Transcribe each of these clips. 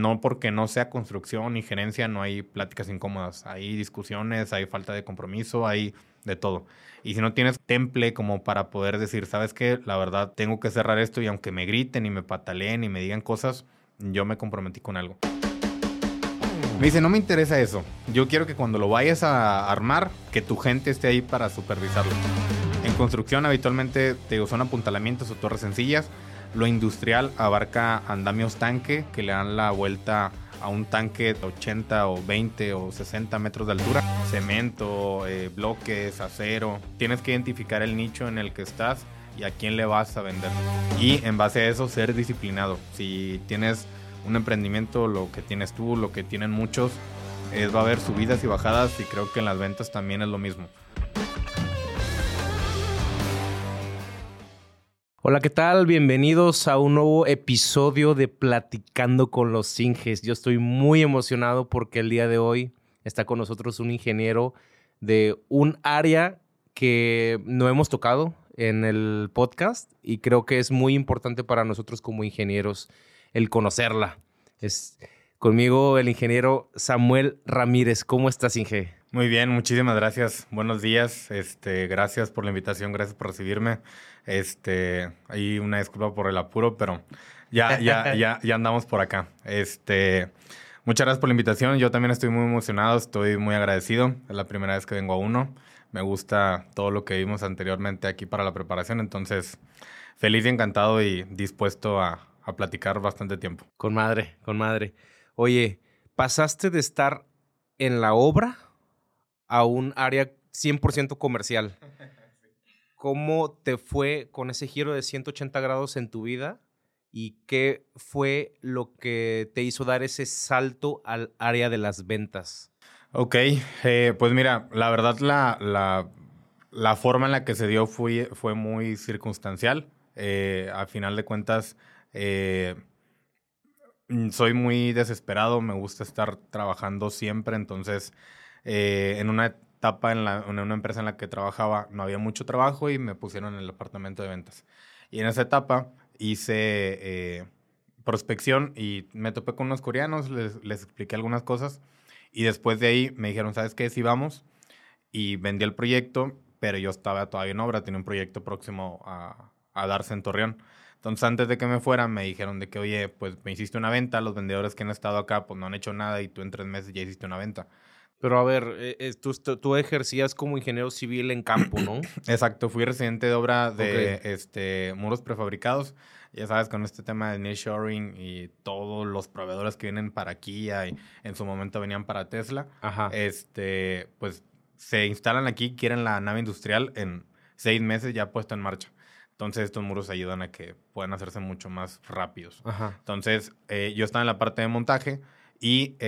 no porque no sea construcción ni gerencia, no hay pláticas incómodas. Hay discusiones, hay falta de compromiso, hay de todo. Y si no tienes temple como para poder decir, ¿sabes qué? La verdad, tengo que cerrar esto y aunque me griten y me pataleen y me digan cosas, yo me comprometí con algo. Me dice, no me interesa eso. Yo quiero que cuando lo vayas a armar, que tu gente esté ahí para supervisarlo. En construcción habitualmente te digo, son apuntalamientos o torres sencillas. Lo industrial abarca andamios tanque que le dan la vuelta a un tanque de 80 o 20 o 60 metros de altura. Cemento, bloques, acero. Tienes que identificar el nicho en el que estás y a quién le vas a vender. Y en base a eso ser disciplinado. Si tienes un emprendimiento, lo que tienes tú, lo que tienen muchos, va a haber subidas y bajadas y creo que en las ventas también es lo mismo. Hola, ¿qué tal? Bienvenidos a un nuevo episodio de Platicando con los Inges. Yo estoy muy emocionado porque el día de hoy está con nosotros un ingeniero de un área que no hemos tocado en el podcast y creo que es muy importante para nosotros como ingenieros el conocerla. Es conmigo el ingeniero Samuel Ramírez. ¿Cómo estás, Inge? Muy bien, muchísimas gracias. Buenos días. Gracias por la invitación, gracias por recibirme. Ahí una disculpa por el apuro, pero ya andamos por acá. Muchas gracias por la invitación. Yo también estoy muy emocionado, estoy muy agradecido. Es la primera vez que vengo a uno. Me gusta todo lo que vimos anteriormente aquí para la preparación, entonces feliz y encantado y dispuesto a platicar bastante tiempo. Con madre, con madre. Oye, pasaste de estar en la obra a un área 100% comercial. ¿Cómo te fue con ese giro de 180 grados en tu vida? ¿Y qué fue lo que te hizo dar ese salto al área de las ventas? Ok, pues mira, la verdad la forma en la que se dio fue muy circunstancial. A final de cuentas, soy muy desesperado, me gusta estar trabajando siempre, entonces en una etapa en una empresa en la que trabajaba no había mucho trabajo y me pusieron en el departamento de ventas. Y en esa etapa hice prospección y me topé con unos coreanos, les expliqué algunas cosas y después de ahí me dijeron, ¿sabes qué? Sí, vamos. Y vendí el proyecto, pero yo estaba todavía en obra, tenía un proyecto próximo a darse en Torreón. Entonces, antes de que me fuera, me dijeron de que, oye, pues me hiciste una venta, los vendedores que han estado acá, pues no han hecho nada y tú en 3 meses ya hiciste una venta. Pero a ver, tú ejercías como ingeniero civil en campo, ¿no? Exacto, fui residente de obra de Ok. muros prefabricados. Ya sabes, con este tema de nearshoring y todos los proveedores que vienen para aquí y en su momento venían para Tesla, Ajá. pues se instalan aquí, quieren la nave industrial en 6 meses ya puesta en marcha. Entonces estos muros ayudan a que puedan hacerse mucho más rápidos. Ajá. Entonces yo estaba en la parte de montaje y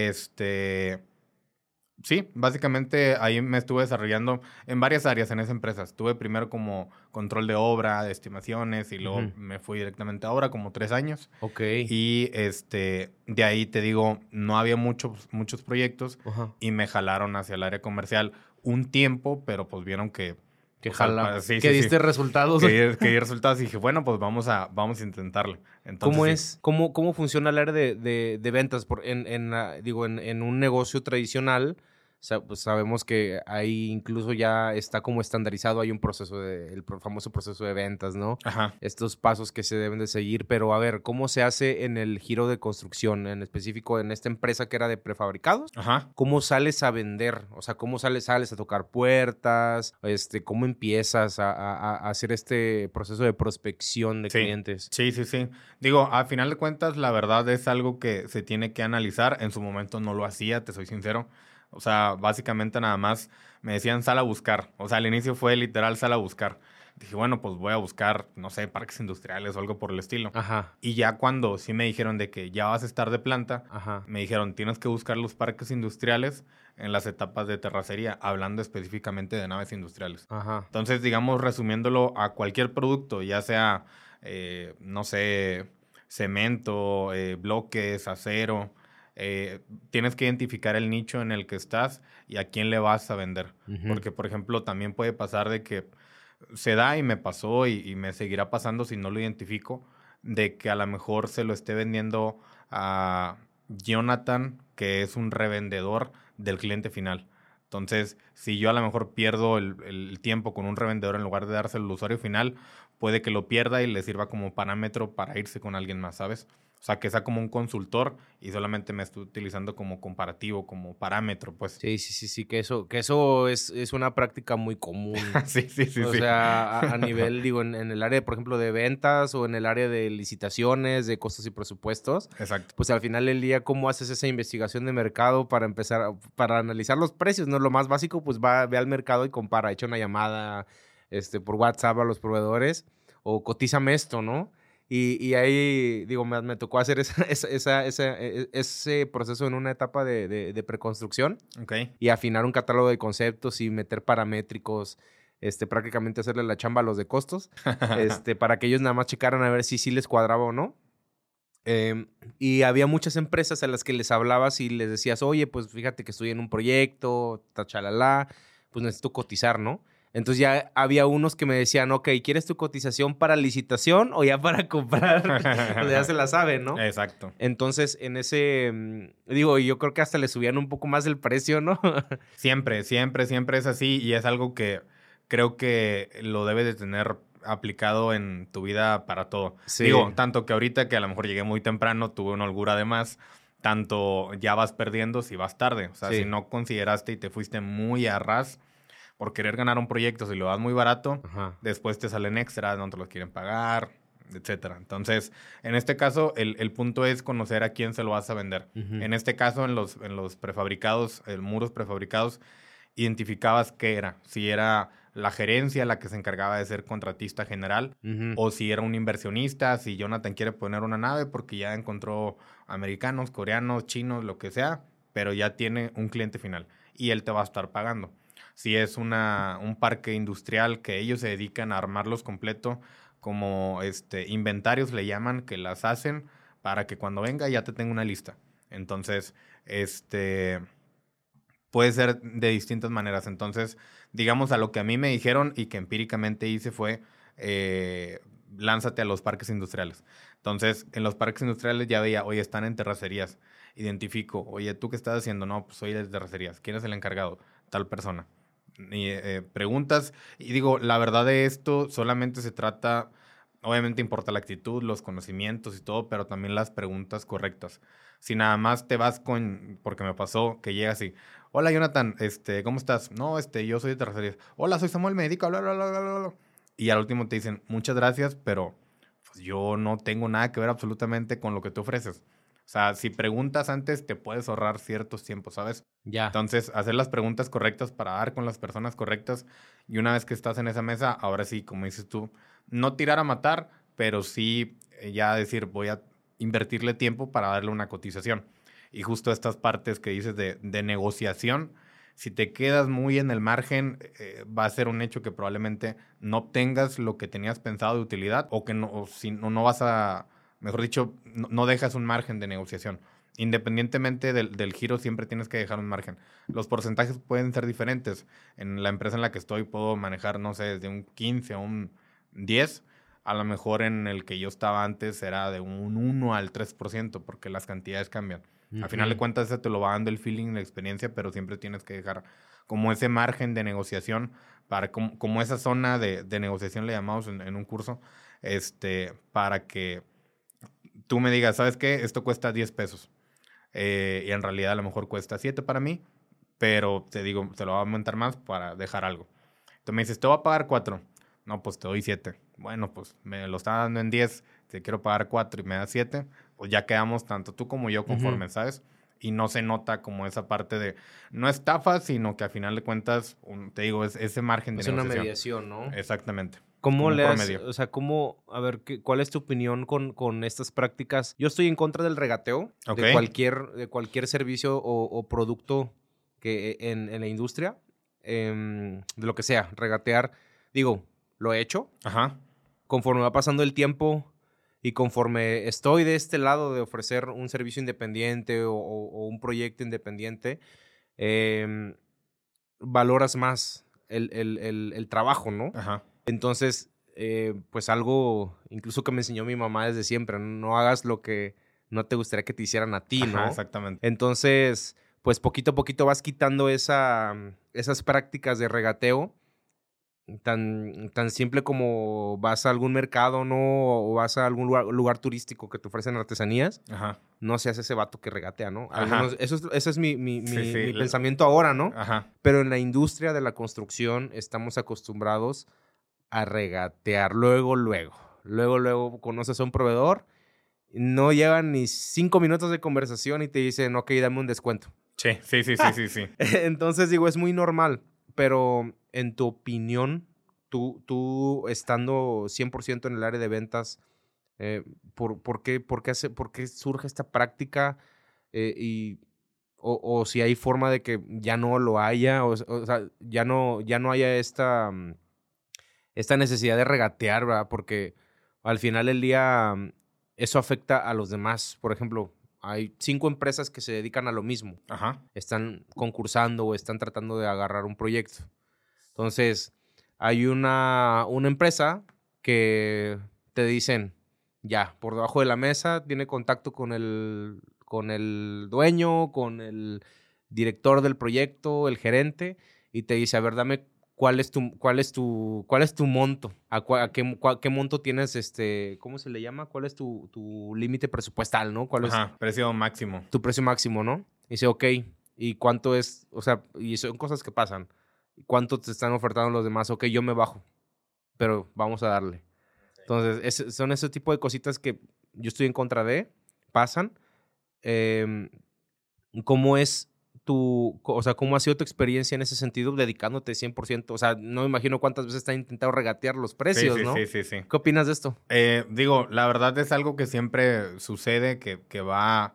sí, básicamente ahí me estuve desarrollando en varias áreas en esa empresa. Estuve primero como control de obra, de estimaciones y luego me fui directamente a obra como 3 años. Ok. Y de ahí te digo, no había muchos proyectos Ajá. y me jalaron hacia el área comercial un tiempo, pero pues vieron que Que pues, jala. sí, Que sí, diste sí, resultados. que di resultados y dije, bueno, pues vamos a intentarlo. Entonces, ¿Cómo sí. es? ¿Cómo funciona el área de ventas? En un negocio tradicional, pues sabemos que ahí incluso ya está como estandarizado, hay un proceso el famoso proceso de ventas, ¿no? Ajá. Estos pasos que se deben de seguir, pero a ver, ¿cómo se hace en el giro de construcción, en específico en esta empresa que era de prefabricados? Ajá. ¿Cómo sales a vender? O sea, ¿cómo sales a tocar puertas? ¿Cómo empiezas a hacer este proceso de prospección de Sí, clientes? sí, sí, sí. Digo, a final de cuentas, la verdad es algo que se tiene que analizar. En su momento no lo hacía, te soy sincero. O sea, básicamente nada más me decían sal a buscar. O sea, al inicio fue literal sal a buscar. Dije, bueno, pues voy a buscar, no sé, parques industriales o algo por el estilo. Ajá, Y ya cuando sí me dijeron de que ya vas a estar de planta, ajá. me dijeron, tienes que buscar los parques industriales en las etapas de terracería, hablando específicamente de naves industriales. Ajá. Entonces, digamos, resumiéndolo a cualquier producto, ya sea, no sé, cemento, bloques, acero, tienes que identificar el nicho en el que estás y a quién le vas a vender. Ujú. Porque, por ejemplo, también puede pasar de que se da y me pasó y me seguirá pasando si no lo identifico, de que a lo mejor se lo esté vendiendo a Jonathan, que es un revendedor del cliente final. Entonces, si yo a lo mejor pierdo el tiempo con un revendedor en lugar de dárselo al usuario final, puede que lo pierda y le sirva como parámetro para irse con alguien más, ¿sabes? O sea, que sea como un consultor y solamente me estoy utilizando como comparativo, como parámetro, pues. Sí, que eso es una práctica muy común. Sí. O sea, a nivel, digo, en el área, por ejemplo, de ventas o en el área de licitaciones, de costos y presupuestos, Exacto. pues al final del día, ¿cómo haces esa investigación de mercado para empezar, para analizar los precios? ¿No? Lo más básico, pues ve al mercado y compara, echa una llamada por WhatsApp a los proveedores o cotízame esto, ¿no? Y ahí, digo, me tocó hacer ese proceso en una etapa de preconstrucción Ok. y afinar un catálogo de conceptos y meter paramétricos, prácticamente hacerle la chamba a los de costos, para que ellos nada más checaran a ver si sí les cuadraba o no. Y había muchas empresas a las que les hablabas y les decías, oye, pues fíjate que estoy en un proyecto, tachalala, pues necesito cotizar, ¿no? Entonces ya había unos que me decían, ok, ¿quieres tu cotización para licitación o ya para comprar? O sea, ya se la saben, ¿no? Exacto. Entonces, en ese, digo, yo creo que hasta le subían un poco más el precio, ¿no? Siempre es así y es algo que creo que lo debes de tener aplicado en tu vida para todo. Sí. Digo, tanto que ahorita que a lo mejor llegué muy temprano, tuve una holgura de más, tanto ya vas perdiendo si vas tarde. O sea, Sí. si no consideraste y te fuiste muy a ras por querer ganar un proyecto, si lo das muy barato, Ajá. después te salen extras, no te los quieren pagar, etcétera. Entonces, en este caso, el punto es conocer a quién se lo vas a vender. Ujú. En este caso, en los prefabricados, muros prefabricados, identificabas qué era. Si era la gerencia la que se encargaba de ser contratista general, Ujú. o si era un inversionista, si Jonathan quiere poner una nave porque ya encontró americanos, coreanos, chinos, lo que sea, pero ya tiene un cliente final y él te va a estar pagando. Si es un parque industrial que ellos se dedican a armarlos completo, como inventarios le llaman, que las hacen para que cuando venga ya te tenga una lista. Entonces, puede ser de distintas maneras. Entonces, digamos, a lo que a mí me dijeron y que empíricamente hice fue, lánzate a los parques industriales. Entonces, en los parques industriales ya veía, oye, están en terracerías. Identifico, oye, ¿tú qué estás haciendo? No, pues soy de terracerías. ¿Quién es el encargado? Tal persona. Y preguntas, y digo, la verdad de esto solamente se trata, obviamente importa la actitud, los conocimientos y todo, pero también las preguntas correctas. Si nada más te vas porque me pasó que llegas y, hola Jonathan, ¿cómo estás? No, yo soy de terracerías. Hola, soy Samuel, médico, bla, bla, bla, bla, bla. Y al último te dicen, muchas gracias, pero pues, yo no tengo nada que ver absolutamente con lo que tú ofreces. O sea, si preguntas antes, te puedes ahorrar ciertos tiempos, ¿sabes? Ya. Entonces, hacer las preguntas correctas para dar con las personas correctas. Y una vez que estás en esa mesa, ahora sí, como dices tú, no tirar a matar, pero sí ya decir, voy a invertirle tiempo para darle una cotización. Y justo estas partes que dices de negociación, si te quedas muy en el margen, va a ser un hecho que probablemente no obtengas lo que tenías pensado de utilidad o que no, o si no vas a, mejor dicho, no dejas un margen de negociación. Independientemente del giro, siempre tienes que dejar un margen. Los porcentajes pueden ser diferentes. En la empresa en la que estoy puedo manejar, no sé, desde un 15 a un 10. A lo mejor en el que yo estaba antes era de un 1 al 3%, porque las cantidades cambian. Al final de Ujú. cuentas, eso te lo va dando el feeling, la experiencia, pero siempre tienes que dejar como ese margen de negociación, para como esa zona de negociación le llamamos en un curso, para que tú me digas, ¿sabes qué? Esto cuesta 10 pesos. Y en realidad a lo mejor cuesta 7 para mí, pero te digo, te lo voy a aumentar más para dejar algo. Entonces me dices, te voy a pagar 4. No, pues te doy 7. Bueno, pues me lo está dando en 10, te quiero pagar 4 y me das 7, pues ya quedamos tanto tú como yo conforme, Ujú. ¿sabes? Y no se nota como esa parte de, no estafa, sino que al final de cuentas, te digo, es ese margen de Es una negociación. mediación, ¿no? Exactamente. ¿Cómo Como un le has, promedio. o sea, a ver, cuál es tu opinión con estas prácticas? Yo estoy en contra del regateo Ok. de cualquier servicio o producto en la industria, de lo que sea, regatear. Digo, lo he hecho. Ajá. Conforme va pasando el tiempo y conforme estoy de este lado de ofrecer un servicio independiente o un proyecto independiente, em, valoras más el trabajo, ¿no? Ajá. Entonces, pues algo incluso que me enseñó mi mamá desde siempre, no hagas lo que no te gustaría que te hicieran a ti, ¿no? Ajá, exactamente. Entonces, pues poquito a poquito vas quitando esas prácticas de regateo. Tan simple como vas a algún mercado, ¿no? O vas a algún lugar turístico que te ofrecen artesanías. Ajá. No seas ese vato que regatea, ¿no? Ajá. Ese es mi Sí. pensamiento ahora, ¿no? Ajá. Pero en la industria de la construcción estamos acostumbrados a regatear luego conoces a un proveedor, no llevan ni 5 minutos de conversación y te dicen, ok, dame un descuento. Sí. Entonces digo, es muy normal, pero en tu opinión, tú estando 100% en el área de ventas, ¿por qué surge esta práctica? O si hay forma de que ya no lo haya, o sea, ya no haya esta necesidad de regatear, ¿verdad? Porque al final del día eso afecta a los demás. Por ejemplo, hay 5 empresas que se dedican a lo mismo. Ajá. Están concursando o están tratando de agarrar un proyecto. Entonces, hay una empresa que te dicen, ya, por debajo de la mesa, tiene contacto con el dueño, con el director del proyecto, el gerente, y te dice, a ver, dame cuál es tu monto, qué monto tienes, ¿cómo se le llama? ¿Cuál es tu límite presupuestal, no? ¿Cuál es Ajá. Precio máximo. tu precio máximo, no? Y dice, ok, ¿y cuánto es? O sea, y son cosas que pasan. ¿Cuánto te están ofertando los demás? Ok, yo me bajo, pero vamos a darle. Entonces, son ese tipo de cositas que yo estoy en contra de, pasan. ¿Cómo es cómo ha sido tu experiencia en ese sentido, dedicándote 100%? O sea, no me imagino cuántas veces te han intentado regatear los precios, ¿no? Sí. ¿Qué opinas de esto? Digo, la verdad es algo que siempre sucede, que va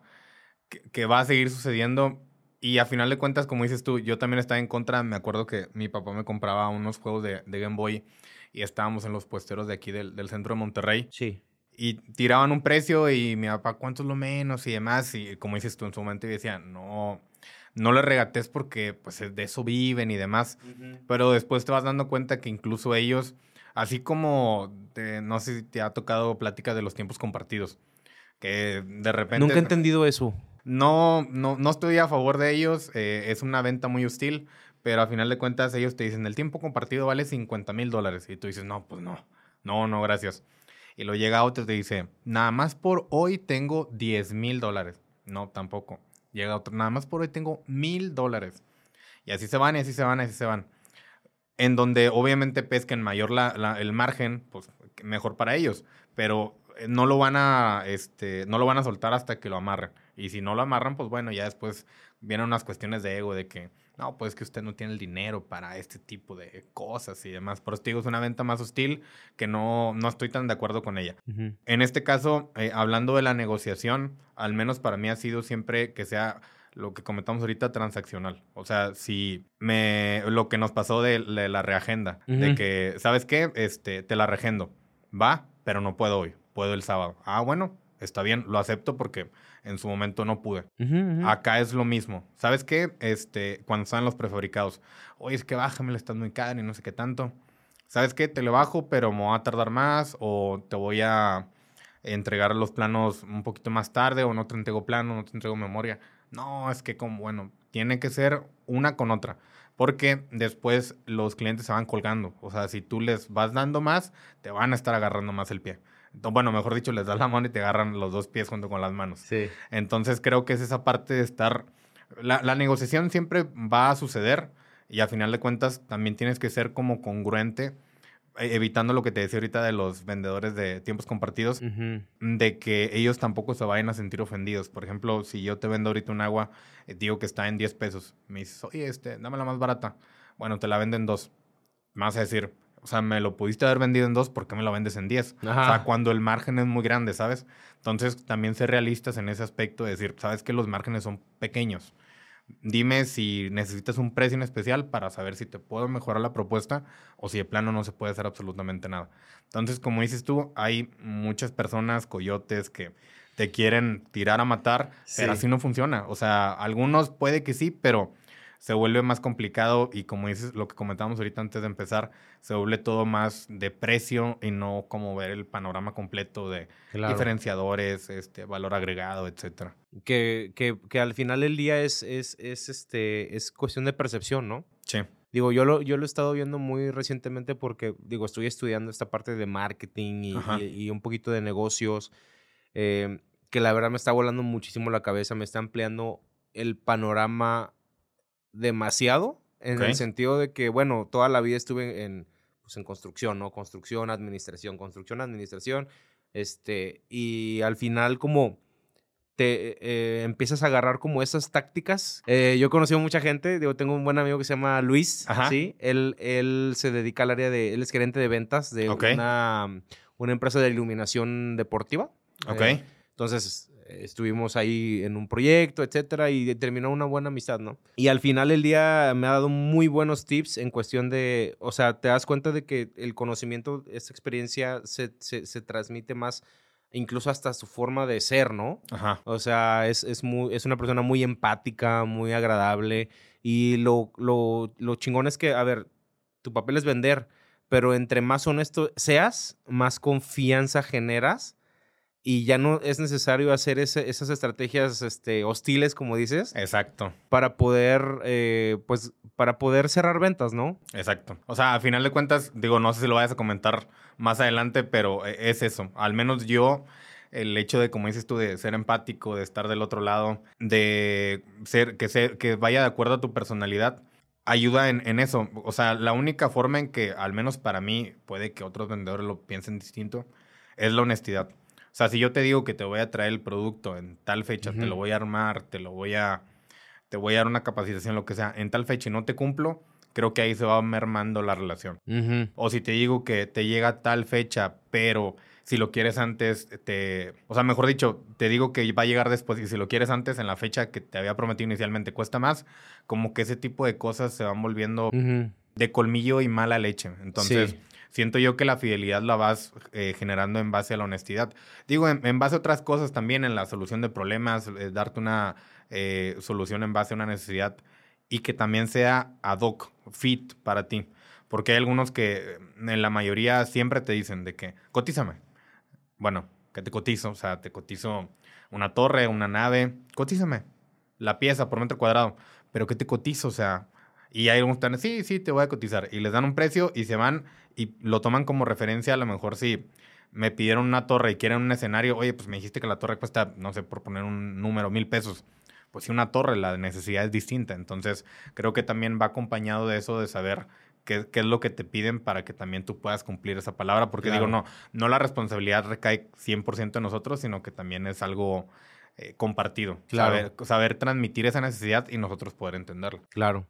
a seguir sucediendo. Y a final de cuentas, como dices tú, yo también estaba en contra. Me acuerdo que mi papá me compraba unos juegos de Game Boy y estábamos en los puesteros de aquí del centro de Monterrey. Sí. Y tiraban un precio y mi papá, ¿cuánto es lo menos? Y demás. Y como dices tú en su momento, y decía, no le regates porque pues de eso viven y demás. Uh-huh. Pero después te vas dando cuenta que incluso ellos, así como, no sé si te ha tocado plática de los tiempos compartidos, que de repente... Nunca he entendido eso. No estoy a favor de ellos. Es una venta muy hostil, pero a final de cuentas ellos te dicen, el tiempo compartido vale $50,000. Y tú dices, no, pues no, gracias. Y lo llega otro y te dice, nada más por hoy tengo $10,000. No, tampoco. Llega otro, nada más por hoy tengo $1,000. Y así se van, y así se van, y así se van. En donde obviamente pesquen mayor el margen, pues mejor para ellos. Pero no lo van a soltar hasta que lo amarren. Y si no lo amarran, pues bueno, ya después vienen unas cuestiones de ego de que, no, pues que usted no tiene el dinero para este tipo de cosas y demás. Por eso te digo, es una venta más hostil que no estoy tan de acuerdo con ella. Uh-huh. En este caso, hablando de la negociación, al menos para mí ha sido siempre que sea lo que comentamos ahorita, transaccional. O sea, si lo que nos pasó de la reagenda, uh-huh, de que, ¿sabes qué? Te la reagendo. Va, pero no puedo hoy. Puedo el sábado. Ah, bueno, está bien, lo acepto porque en su momento no pude. uh-huh, uh-huh. Acá es lo mismo. ¿Sabes qué? Cuando están los prefabricados. Oye, es que bájamela, estás muy cara y no sé qué tanto. ¿Sabes qué? Te lo bajo, pero me voy a tardar más o te voy a entregar los planos un poquito más tarde o no te entrego plano, no te entrego memoria. No, es que bueno, tiene que ser una con otra. Porque después los clientes se van colgando. O sea, si tú les vas dando más, te van a estar agarrando más el pie. Bueno, mejor dicho, les das la mano y te agarran los 2 pies junto con las manos. Sí. Entonces creo que es esa parte de estar... La negociación siempre va a suceder y a final de cuentas también tienes que ser como congruente, evitando lo que te decía ahorita de los vendedores de tiempos compartidos, uh-huh, de que ellos tampoco se vayan a sentir ofendidos. Por ejemplo, si yo te vendo ahorita un agua, digo que está en 10 pesos. Me dices, oye, dame la más barata. Bueno, te la venden 2. Me vas a decir, o sea, me lo pudiste haber vendido en 2, ¿por qué me lo vendes en 10? Ajá. O sea, cuando el margen es muy grande, ¿sabes? Entonces, también ser realistas en ese aspecto, de decir, ¿sabes que los márgenes son pequeños? Dime si necesitas un precio en especial para saber si te puedo mejorar la propuesta o si de plano no se puede hacer absolutamente nada. Entonces, como dices tú, hay muchas personas, coyotes, que te quieren tirar a matar, Sí. pero así no funciona. O sea, algunos puede que sí, pero se vuelve más complicado y como dices, lo que comentábamos ahorita antes de empezar, se vuelve todo más de precio y no como ver el panorama completo de diferenciadores, valor agregado, etcétera. Que al final del día es cuestión de percepción, ¿no? Sí. Digo, yo lo he estado viendo muy recientemente porque, digo, estoy estudiando esta parte de marketing y un poquito de negocios, que la verdad me está volando muchísimo la cabeza, me está ampliando el panorama demasiado, en el sentido de que, bueno, toda la vida estuve en construcción, ¿no? Construcción, administración, y al final como te empiezas a agarrar como esas tácticas. Yo he conocido mucha gente, digo, tengo un buen amigo que se llama Luis, ¿sí? Él se dedica al área él es gerente de ventas de una empresa de iluminación deportiva. Entonces, estuvimos ahí en un proyecto, etcétera, y terminó una buena amistad, ¿no? Y al final del día me ha dado muy buenos tips en cuestión de, o sea, te das cuenta de que el conocimiento, esta experiencia se transmite más, incluso hasta su forma de ser, ¿no? O sea, es una persona muy empática, muy agradable, y lo chingón es que, a ver, tu papel es vender, pero entre más honesto seas, más confianza generas. Y ya no es necesario hacer esas estrategias hostiles, como dices. Exacto. Para poder, para poder cerrar ventas, ¿no? Exacto. O sea, a final de cuentas, digo, no sé si lo vayas a comentar más adelante, pero es eso. Al menos yo, el hecho de, como dices tú, de ser empático, de estar del otro lado, de que vaya de acuerdo a tu personalidad, ayuda en eso. O sea, la única forma en que, al menos para mí, puede que otros vendedores lo piensen distinto, es la honestidad. O sea, si yo te digo que te voy a traer el producto en tal fecha, te lo voy a armar, te voy a dar una capacitación, lo que sea, en tal fecha y no te cumplo, creo que ahí se va mermando la relación. O si te digo que te llega tal fecha, pero si lo quieres antes, o sea, mejor dicho, te digo que va a llegar después y si lo quieres antes en la fecha que te había prometido inicialmente cuesta más, como que ese tipo de cosas se van volviendo de colmillo y mala leche. Entonces, siento yo que la fidelidad la vas generando en base a la honestidad. Digo, en base a otras cosas también, en la solución de problemas, darte una solución en base a una necesidad y que también sea ad hoc, fit para ti. Porque hay algunos que en la mayoría siempre te dicen de que, cotízame. Bueno, que te cotizo, o sea, te cotizo una torre, una nave, cotízame la pieza por metro cuadrado, pero que te cotizo, o sea, y hay algunos que están, sí, te voy a cotizar, y les dan un precio y se van y lo toman como referencia. A lo mejor si me pidieron una torre y quieren un escenario, oye, pues me dijiste que la torre cuesta, no sé, por poner un número, 1,000 pesos. Pues si una torre, la necesidad es distinta. Entonces, creo que también va acompañado de eso, de saber qué es lo que te piden para que también tú puedas cumplir esa palabra. Porque digo, no la responsabilidad recae 100% en nosotros, sino que también es algo compartido. Saber transmitir esa necesidad y nosotros poder entenderla. Claro.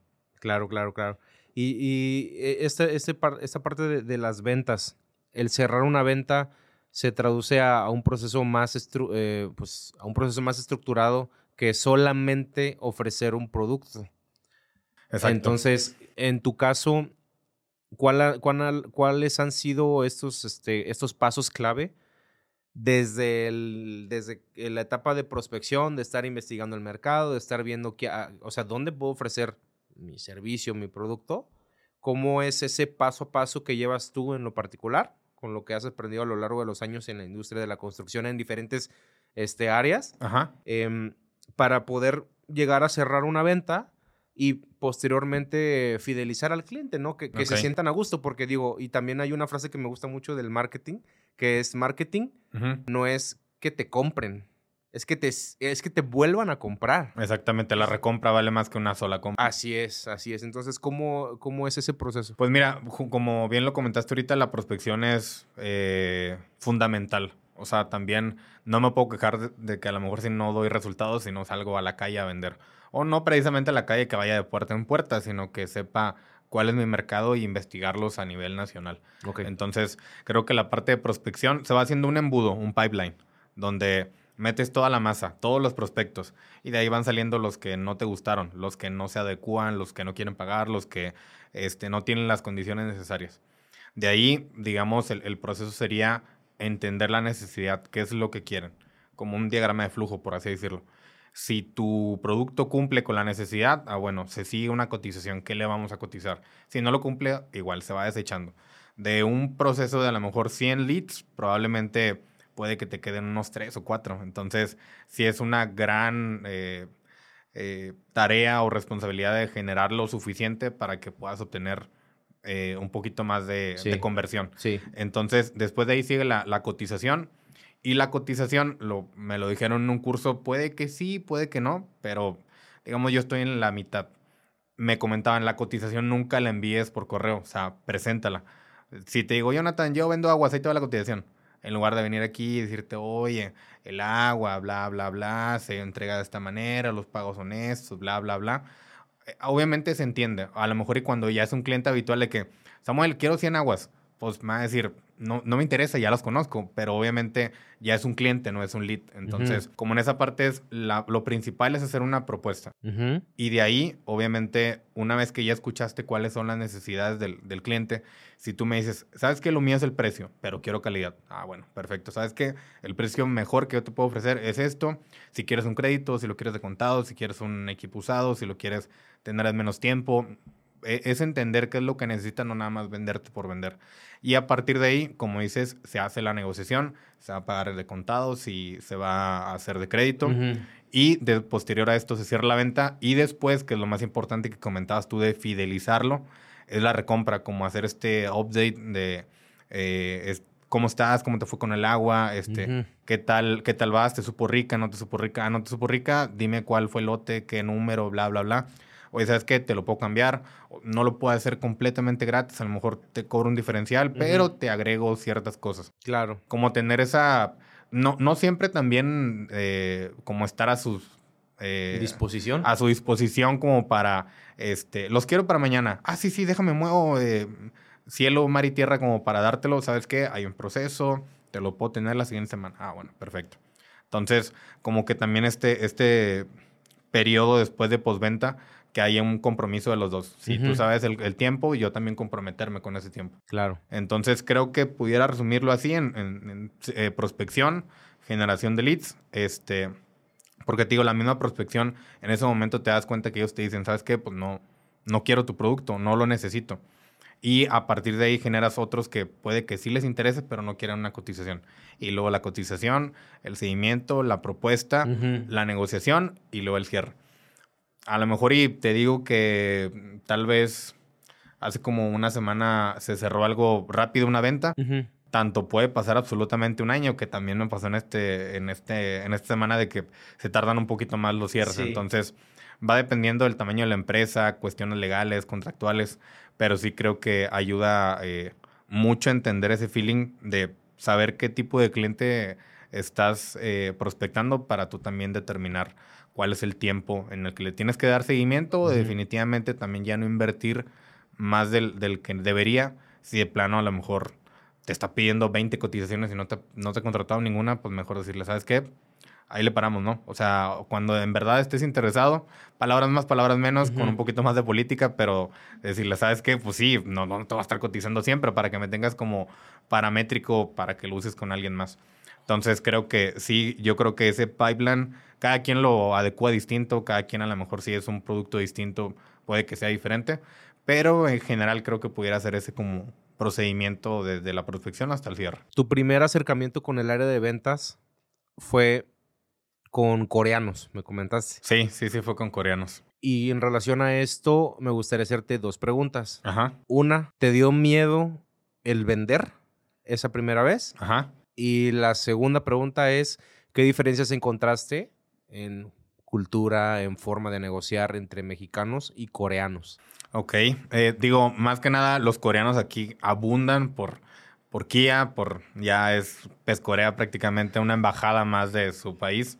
Y esta parte de las ventas, el cerrar una venta se traduce a un proceso más estructurado que solamente ofrecer un producto. Exacto. Entonces, en tu caso, ¿cuáles han sido estos pasos clave desde la etapa de prospección, de estar investigando el mercado, de estar viendo dónde puedo ofrecer mi servicio, mi producto? ¿Cómo es ese paso a paso que llevas tú en lo particular, con lo que has aprendido a lo largo de los años en la industria de la construcción en diferentes áreas? Para poder llegar a cerrar una venta y posteriormente fidelizar al cliente, ¿no? Que se sientan a gusto, porque digo, y también hay una frase que me gusta mucho del marketing, que es marketing no es que te compren, es que te vuelvan a comprar. Exactamente, la recompra vale más que una sola compra. Así es. Entonces, ¿cómo es ese proceso? Pues mira, como bien lo comentaste ahorita, la prospección es fundamental. O sea, también no me puedo quejar de que a lo mejor si no doy resultados, si no salgo a la calle a vender. O no precisamente a la calle que vaya de puerta en puerta, sino que sepa cuál es mi mercado y investigarlos a nivel nacional. Entonces, creo que la parte de prospección se va haciendo un embudo, un pipeline, donde metes toda la masa, todos los prospectos, y de ahí van saliendo los que no te gustaron, los que no se adecúan, los que no quieren pagar, los que no tienen las condiciones necesarias. De ahí, digamos, el proceso sería entender la necesidad, qué es lo que quieren, como un diagrama de flujo, por así decirlo. Si tu producto cumple con la necesidad, bueno, se sigue una cotización. ¿Qué le vamos a cotizar? Si no lo cumple, igual se va desechando. De un proceso de a lo mejor 100 leads, probablemente puede que te queden unos 3 o 4. Entonces, si es una gran tarea o responsabilidad de generar lo suficiente para que puedas obtener un poquito más de conversión. Sí. Entonces, después de ahí sigue la cotización. Y la cotización, me lo dijeron en un curso, puede que sí, puede que no, pero digamos yo estoy en la mitad. Me comentaban, la cotización nunca la envíes por correo, o sea, preséntala. Si te digo, Jonathan, yo vendo agua, ahí te va la cotización. En lugar de venir aquí y decirte, oye, el agua, bla, bla, bla, se entrega de esta manera, los pagos son estos, bla, bla, bla. Obviamente se entiende. A lo mejor y cuando ya es un cliente habitual de que, Samuel, quiero 100 aguas, pues me va a decir, no me interesa, ya las conozco, pero obviamente ya es un cliente, no es un lead. Entonces, como en esa parte lo principal es hacer una propuesta. Y de ahí, obviamente, una vez que ya escuchaste cuáles son las necesidades del cliente, si tú me dices, ¿sabes qué? Lo mío es el precio, pero quiero calidad. Bueno, perfecto. ¿Sabes qué? El precio mejor que yo te puedo ofrecer es esto. Si quieres un crédito, si lo quieres de contado, si quieres un equipo usado, si lo quieres tener en menos tiempo. Es entender qué es lo que necesitan, no nada más venderte por vender. Y a partir de ahí, como dices, se hace la negociación, se va a pagar de contado, si se va a hacer de crédito. Y posterior a esto se cierra la venta. Y después, que es lo más importante que comentabas tú de fidelizarlo, es la recompra, como hacer este update de cómo estás, cómo te fue con el agua, qué tal vas, te supo rica, no te supo rica, no te supo rica, dime cuál fue el lote, qué número, bla, bla, bla. Oye, ¿sabes qué? Te lo puedo cambiar. No lo puedo hacer completamente gratis. A lo mejor te cobro un diferencial, pero te agrego ciertas cosas. Claro. Como tener esa... No siempre también como estar a sus... ¿Disposición? A su disposición como para... los quiero para mañana. Sí, déjame muevo cielo, mar y tierra como para dártelo. ¿Sabes qué? Hay un proceso. Te lo puedo tener la siguiente semana. Bueno, perfecto. Entonces, como que también este periodo después de postventa, que haya un compromiso de los dos. Si tú sabes el tiempo, yo también comprometerme con ese tiempo. Claro. Entonces, creo que pudiera resumirlo así en prospección, generación de leads, porque te digo, la misma prospección, en ese momento te das cuenta que ellos te dicen, ¿sabes qué? Pues no quiero tu producto, no lo necesito. Y a partir de ahí generas otros que puede que sí les interese, pero no quieran una cotización. Y luego la cotización, el seguimiento, la propuesta, la negociación y luego el cierre. A lo mejor y te digo que tal vez hace como una semana se cerró algo rápido, una venta. Tanto puede pasar absolutamente un año, que también me pasó en esta semana de que se tardan un poquito más los cierres. Sí. Entonces, va dependiendo del tamaño de la empresa, cuestiones legales, contractuales, pero sí creo que ayuda mucho a entender ese feeling de saber qué tipo de cliente estás prospectando para tú también determinar cuál es el tiempo en el que le tienes que dar seguimiento o definitivamente también ya no invertir más del que debería. Si de plano a lo mejor te está pidiendo 20 cotizaciones y no te ha contratado ninguna, pues mejor decirle, ¿sabes qué? Ahí le paramos, ¿no? O sea, cuando en verdad estés interesado, palabras más, palabras menos, con un poquito más de política, pero decirle, ¿sabes qué? Pues sí, no te va a estar cotizando siempre para que me tengas como paramétrico para que lo uses con alguien más. Entonces, creo que sí, yo creo que ese pipeline, cada quien lo adecua distinto, cada quien a lo mejor si es un producto distinto, puede que sea diferente, pero en general creo que pudiera ser ese como procedimiento desde la prospección hasta el cierre. Tu primer acercamiento con el área de ventas fue con coreanos, me comentaste. Sí, fue con coreanos. Y en relación a esto, me gustaría hacerte dos preguntas. Ajá. Una, ¿te dio miedo el vender esa primera vez? Ajá. Y la segunda pregunta es, ¿qué diferencias encontraste en cultura, en forma de negociar entre mexicanos y coreanos? Ok. Digo, más que nada, los coreanos aquí abundan por Kia, ya es Corea prácticamente una embajada más de su país.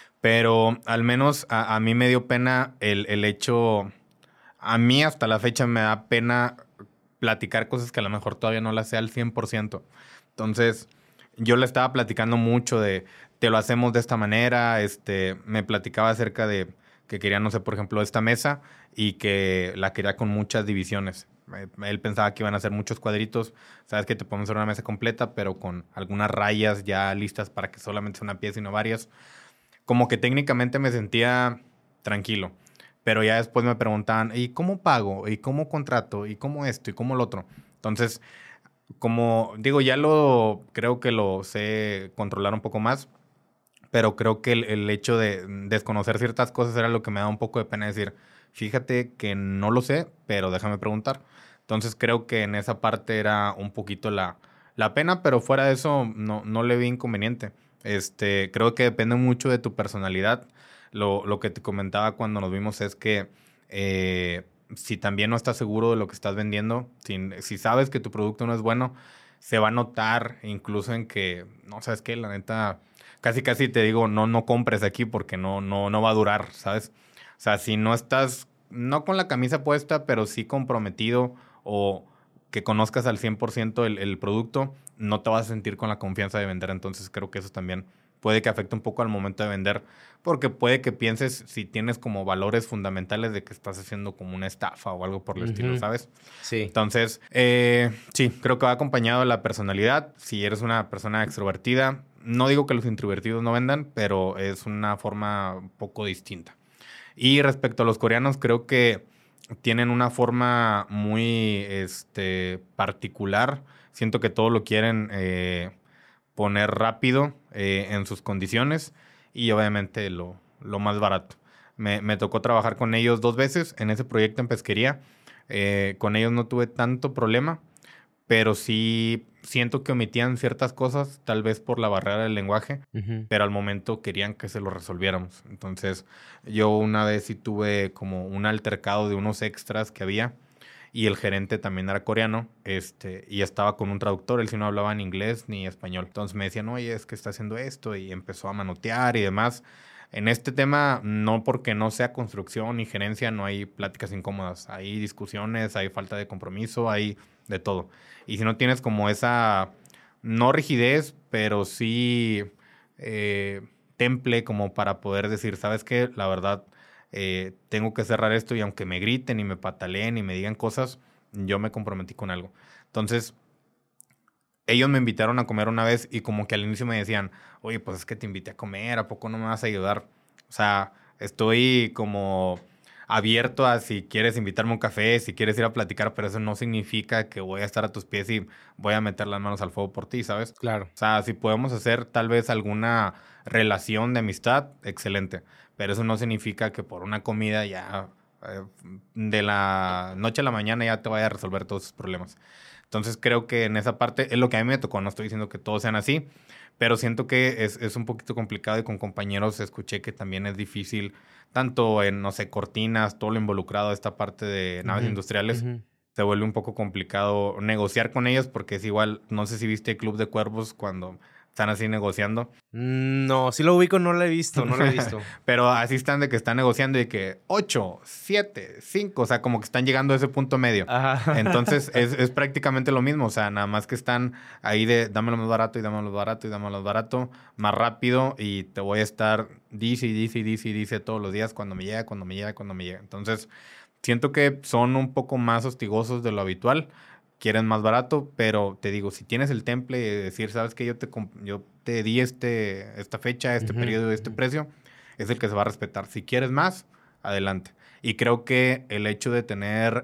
Pero al menos a mí me dio pena el hecho... A mí hasta la fecha me da pena platicar cosas que a lo mejor todavía no las sé al 100%. Entonces, yo le estaba platicando mucho de... Te lo hacemos de esta manera. Me platicaba acerca de que quería, no sé, por ejemplo, esta mesa y que la quería con muchas divisiones. Él pensaba que iban a ser muchos cuadritos. Sabes que te podemos hacer una mesa completa, pero con algunas rayas ya listas para que solamente sea una pieza y no varias. como que técnicamente me sentía tranquilo. Pero ya después me preguntaban, ¿y cómo pago? ¿Y cómo contrato? ¿Y cómo esto? ¿Y cómo lo otro? Entonces, como digo, creo que lo sé controlar un poco más, pero creo que el hecho de desconocer ciertas cosas era lo que me da un poco de pena decir, fíjate que no lo sé, pero déjame preguntar. Entonces creo que en esa parte era un poquito la pena, pero fuera de eso no le vi inconveniente. Creo que depende mucho de tu personalidad. Lo que te comentaba cuando nos vimos es que si también no estás seguro de lo que estás vendiendo, si sabes que tu producto no es bueno, se va a notar incluso en que, no sabes qué, la neta, casi te digo, no compres aquí porque no va a durar, ¿sabes? O sea, si no estás, no con la camisa puesta, pero sí comprometido o que conozcas al 100% el producto, no te vas a sentir con la confianza de vender. Entonces creo que eso también puede que afecte un poco al momento de vender, porque puede que pienses si tienes como valores fundamentales de que estás haciendo como una estafa o algo por el estilo, ¿sabes? Sí. Entonces, sí, creo que va acompañado de la personalidad. Si eres una persona extrovertida, no digo que los introvertidos no vendan, pero es una forma un poco distinta. Y respecto a los coreanos, creo que tienen una forma muy particular. Siento que todo lo quieren poner rápido en sus condiciones y obviamente lo más barato. Me tocó trabajar con ellos 2 veces en ese proyecto en pesquería. Con ellos no tuve tanto problema, pero sí siento que omitían ciertas cosas, tal vez por la barrera del lenguaje, pero al momento querían que se lo resolviéramos. Entonces, yo una vez sí tuve como un altercado de unos extras que había y el gerente también era coreano, y estaba con un traductor, él sí no hablaba ni inglés ni español. Entonces me decían, oye, es que está haciendo esto y empezó a manotear y demás. En este tema, no porque no sea construcción ni gerencia, no hay pláticas incómodas. Hay discusiones, hay falta de compromiso, hay de todo. Y si no tienes como esa, no rigidez, pero sí temple como para poder decir, ¿sabes qué? La verdad, tengo que cerrar esto y aunque me griten y me pataleen y me digan cosas, yo me comprometí con algo. Entonces, ellos me invitaron a comer una vez y como que al inicio me decían, oye, pues es que te invité a comer, ¿a poco no me vas a ayudar? O sea, estoy como abierto a si quieres invitarme a un café, si quieres ir a platicar, pero eso no significa que voy a estar a tus pies y voy a meter las manos al fuego por ti, ¿sabes? Claro. O sea, si podemos hacer tal vez alguna relación de amistad, excelente, pero eso no significa que por una comida ya de la noche a la mañana ya te vaya a resolver todos sus problemas. Entonces creo que en esa parte es lo que a mí me tocó. No estoy diciendo que todos sean así, pero siento que es un poquito complicado y con compañeros escuché que también es difícil, tanto en, no sé, cortinas, todo lo involucrado a esta parte de naves industriales. Se vuelve un poco complicado negociar con ellos porque es igual, no sé si viste Club de Cuervos cuando están así negociando. No, sí lo ubico, no lo he visto. Pero así están de que están negociando y que 8, 7, 5, o sea, como que están llegando a ese punto medio. Ajá. Entonces es prácticamente lo mismo, o sea, nada más que están ahí de dámelo más barato y dámelo más barato y dámelo más barato, más rápido y te voy a estar dice todos los días cuando me llega, cuando me llega, cuando me llega. Entonces, siento que son un poco más hostigosos de lo habitual, quieren más barato, pero te digo, si tienes el temple de decir, sabes que yo te di esta fecha, este periodo, este precio, es el que se va a respetar. Si quieres más, adelante. Y creo que el hecho de tener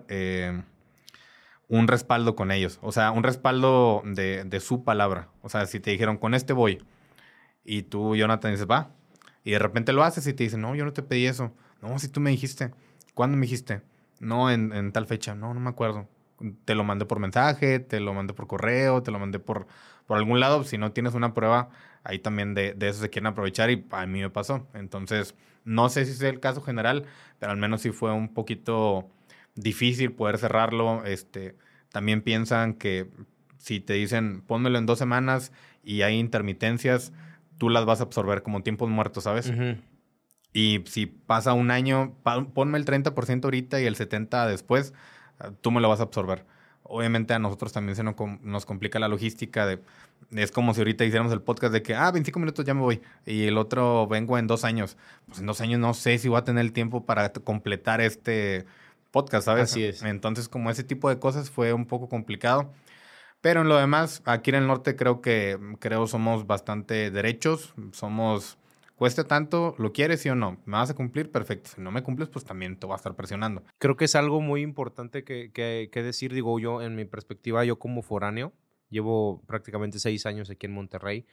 un respaldo con ellos, o sea, un respaldo de su palabra, o sea, si te dijeron, con este voy, y tú, Jonathan, dices, va, y de repente lo haces y te dicen, no, yo no te pedí eso. No, si tú me dijiste. ¿Cuándo me dijiste? No, en tal fecha. No me acuerdo. Te lo mandé por mensaje, te lo mandé por correo, te lo mandé por algún lado. Si no tienes una prueba, ahí también de eso se quieren aprovechar y a mí me pasó. Entonces, no sé si es el caso general, pero al menos sí fue un poquito difícil poder cerrarlo. También piensan que si te dicen, pónmelo en 2 semanas y hay intermitencias, tú las vas a absorber como tiempos muertos, ¿sabes? Y si pasa un año, ponme el 30% ahorita y el 70% después, tú me lo vas a absorber. Obviamente a nosotros también nos complica la logística es como si ahorita hiciéramos el podcast de que, 25 minutos ya me voy y el otro vengo en 2 años. Pues en 2 años no sé si voy a tener el tiempo para completar este podcast, ¿sabes? Así es. Entonces como ese tipo de cosas fue un poco complicado. Pero en lo demás, aquí en el norte creo somos bastante derechos, somos cueste tanto, ¿lo quieres sí o no? ¿Me vas a cumplir? Perfecto. Si no me cumples, pues también te voy a estar presionando. Creo que es algo muy importante que decir, digo yo, en mi perspectiva, yo como foráneo, llevo prácticamente 6 años aquí en Monterrey.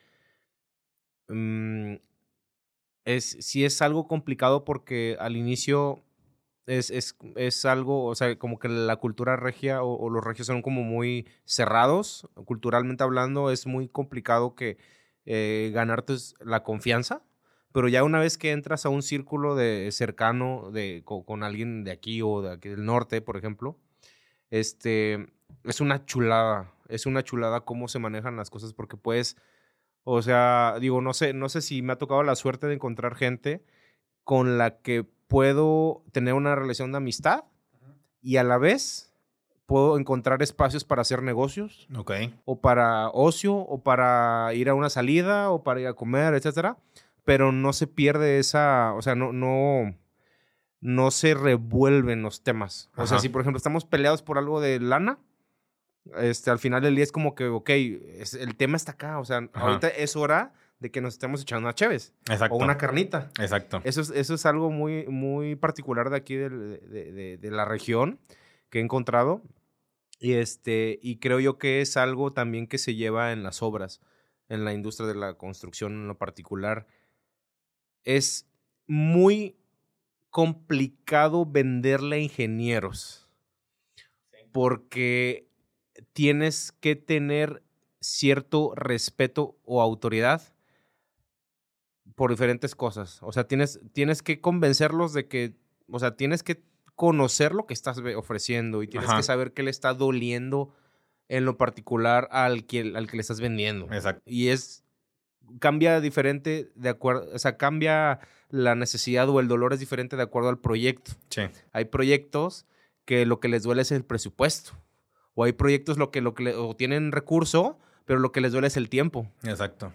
Mm, sí es algo complicado porque al inicio es algo, o sea, como que la cultura regia o los regios son como muy cerrados, culturalmente hablando, es muy complicado que ganarte la confianza, pero ya una vez que entras a un círculo de cercano con alguien de aquí o de aquí del norte, por ejemplo, este, es una chulada cómo se manejan las cosas porque puedes, o sea, digo, no sé si me ha tocado la suerte de encontrar gente con la que puedo tener una relación de amistad y a la vez puedo encontrar espacios para hacer negocios Ok. o para ocio o para ir a una salida o para ir a comer, etcétera, pero no se pierde esa, o sea, no se revuelven los temas. O sea, Ajá. si por ejemplo estamos peleados por algo de lana, al final del día es como que, ok, el tema está acá, o sea, Ajá. ahorita es hora de que nos estemos echando una cheves Exacto. o una carnita. Exacto. Eso es algo muy, muy particular de aquí de la región que he encontrado. Y creo yo que es algo también que se lleva en las obras, en la industria de la construcción en lo particular. Es muy complicado venderle a ingenieros porque tienes que tener cierto respeto o autoridad por diferentes cosas. O sea, tienes que convencerlos de que, o sea, tienes que conocer lo que estás ofreciendo y tienes Ajá. que saber qué le está doliendo en lo particular al que le estás vendiendo. Exacto. Y cambia diferente de acuerdo, o sea, cambia la necesidad o el dolor es diferente de acuerdo al proyecto. Sí. Hay proyectos que lo que les duele es el presupuesto. O hay proyectos o tienen recurso, pero lo que les duele es el tiempo. Exacto.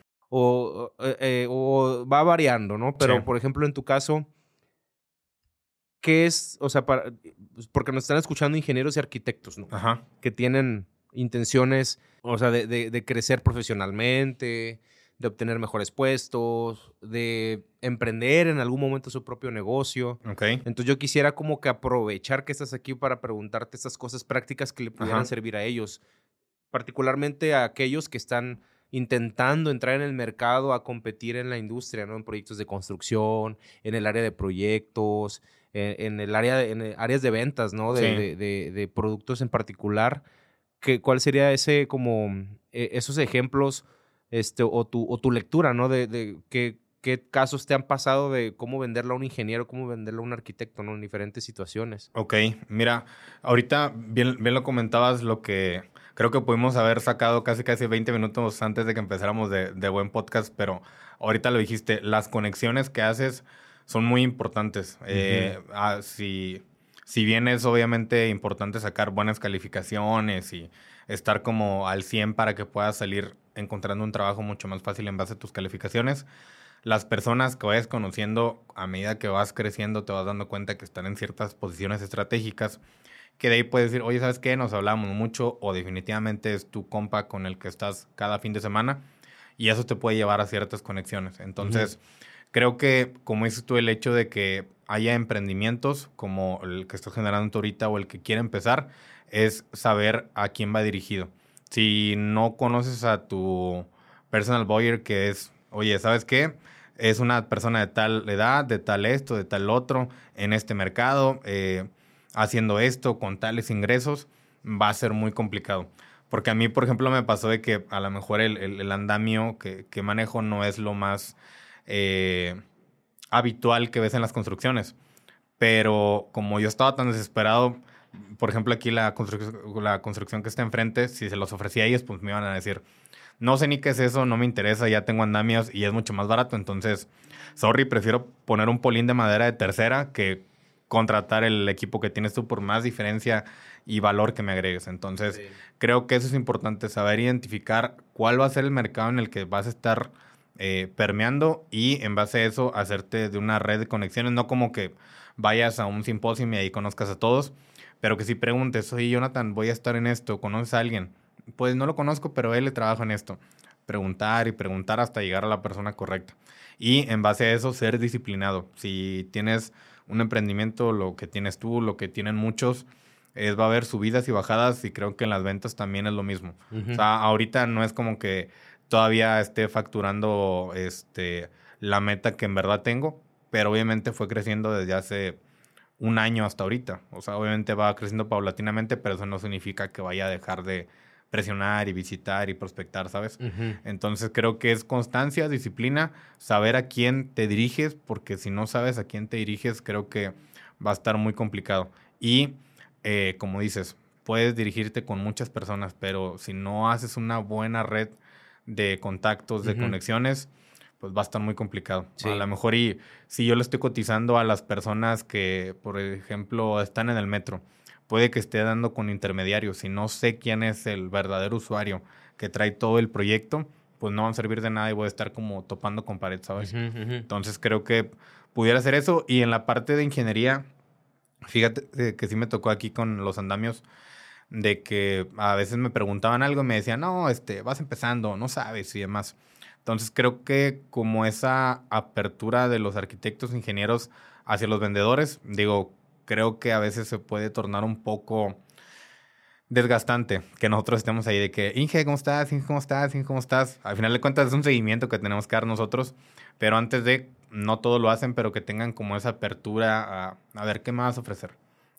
O va variando, ¿no? Pero, Sí. por ejemplo, en tu caso, ¿qué es? O sea, porque nos están escuchando ingenieros y arquitectos, ¿no? Ajá. Que tienen intenciones, o sea, de crecer profesionalmente, de obtener mejores puestos, de emprender en algún momento su propio negocio. Ok. Entonces yo quisiera como que aprovechar que estás aquí para preguntarte estas cosas prácticas que le pudieran Ajá. servir a ellos, particularmente a aquellos que están intentando entrar en el mercado a competir en la industria, ¿no? En proyectos de construcción, en el área de proyectos, en el área en áreas de ventas, ¿no? Sí. De productos en particular. ¿Cuál sería esos ejemplos, o tu lectura, ¿no? De qué casos te han pasado de cómo venderlo a un ingeniero, cómo venderlo a un arquitecto, ¿no? En diferentes situaciones. Ok, mira, ahorita bien lo comentabas, lo que creo que pudimos haber sacado casi 20 minutos antes de que empezáramos de buen podcast, pero ahorita lo dijiste, las conexiones que haces son muy importantes. Si bien es obviamente importante sacar buenas calificaciones y estar como al 100 para que puedas salir encontrando un trabajo mucho más fácil en base a tus calificaciones, las personas que vayas conociendo a medida que vas creciendo te vas dando cuenta que están en ciertas posiciones estratégicas que de ahí puedes decir, oye, ¿sabes qué? Nos hablamos mucho o definitivamente es tu compa con el que estás cada fin de semana y eso te puede llevar a ciertas conexiones. Entonces, creo que, como dices tú, el hecho de que haya emprendimientos como el que estás generando tú ahorita o el que quiere empezar es saber a quién va dirigido. Si no conoces a tu personal buyer que es, oye, ¿sabes qué? Es una persona de tal edad, de tal esto, de tal otro, en este mercado, haciendo esto, con tales ingresos, va a ser muy complicado. Porque a mí, por ejemplo, me pasó de que a lo mejor el andamio que manejo no es lo más habitual que ves en las construcciones. Pero como yo estaba tan desesperado, por ejemplo, aquí la construcción que está enfrente, si se los ofrecía a ellos, pues me iban a decir, no sé ni qué es eso, no me interesa, ya tengo andamios y es mucho más barato. Entonces, sorry, prefiero poner un polín de madera de tercera que contratar el equipo que tienes tú por más diferencia y valor que me agregues. Entonces, sí, creo que eso es importante, saber identificar cuál va a ser el mercado en el que vas a estar permeando y en base a eso hacerte de una red de conexiones, no como que vayas a un simposio y ahí conozcas a todos, pero que si preguntes, oye, Jonathan, voy a estar en esto, ¿conoces a alguien? Pues no lo conozco, pero él le trabaja en esto. preguntar y preguntar hasta llegar a la persona correcta. Y en base a eso, ser disciplinado. Si tienes un emprendimiento, lo que tienes tú, lo que tienen muchos, va a haber subidas y bajadas y creo que en las ventas también es lo mismo. O sea, ahorita no es como que todavía esté facturando la meta que en verdad tengo, pero obviamente fue creciendo desde hace un año hasta ahorita. O sea, obviamente va creciendo paulatinamente, pero eso no significa que vaya a dejar de presionar y visitar y prospectar, ¿sabes? Entonces creo que es constancia, disciplina, saber a quién te diriges, porque si no sabes a quién te diriges, creo que va a estar muy complicado. Y como dices, puedes dirigirte con muchas personas, pero si no haces una buena red de contactos, de conexiones, pues va a estar muy complicado. Sí. A lo mejor y si yo le estoy cotizando a las personas que, por ejemplo, están en el metro, puede que esté dando con intermediarios. Si no sé quién es el verdadero usuario que trae todo el proyecto, pues no van a servir de nada y voy a estar como topando con pared, ¿sabes? Entonces creo que pudiera hacer eso. Y en la parte de ingeniería, fíjate que sí me tocó aquí con los andamios, de que a veces me preguntaban algo y me decían, no, vas empezando, no sabes y demás. Entonces creo que como esa apertura de los arquitectos, ingenieros hacia los vendedores, digo, creo que a veces se puede tornar un poco desgastante que nosotros estemos ahí de que, Inge, ¿cómo estás? Inge, ¿cómo estás? Inge, ¿cómo estás? Al final de cuentas es un seguimiento que tenemos que dar nosotros, pero antes de, no todo lo hacen, pero que tengan como esa apertura a ver qué me vas a ofrecer,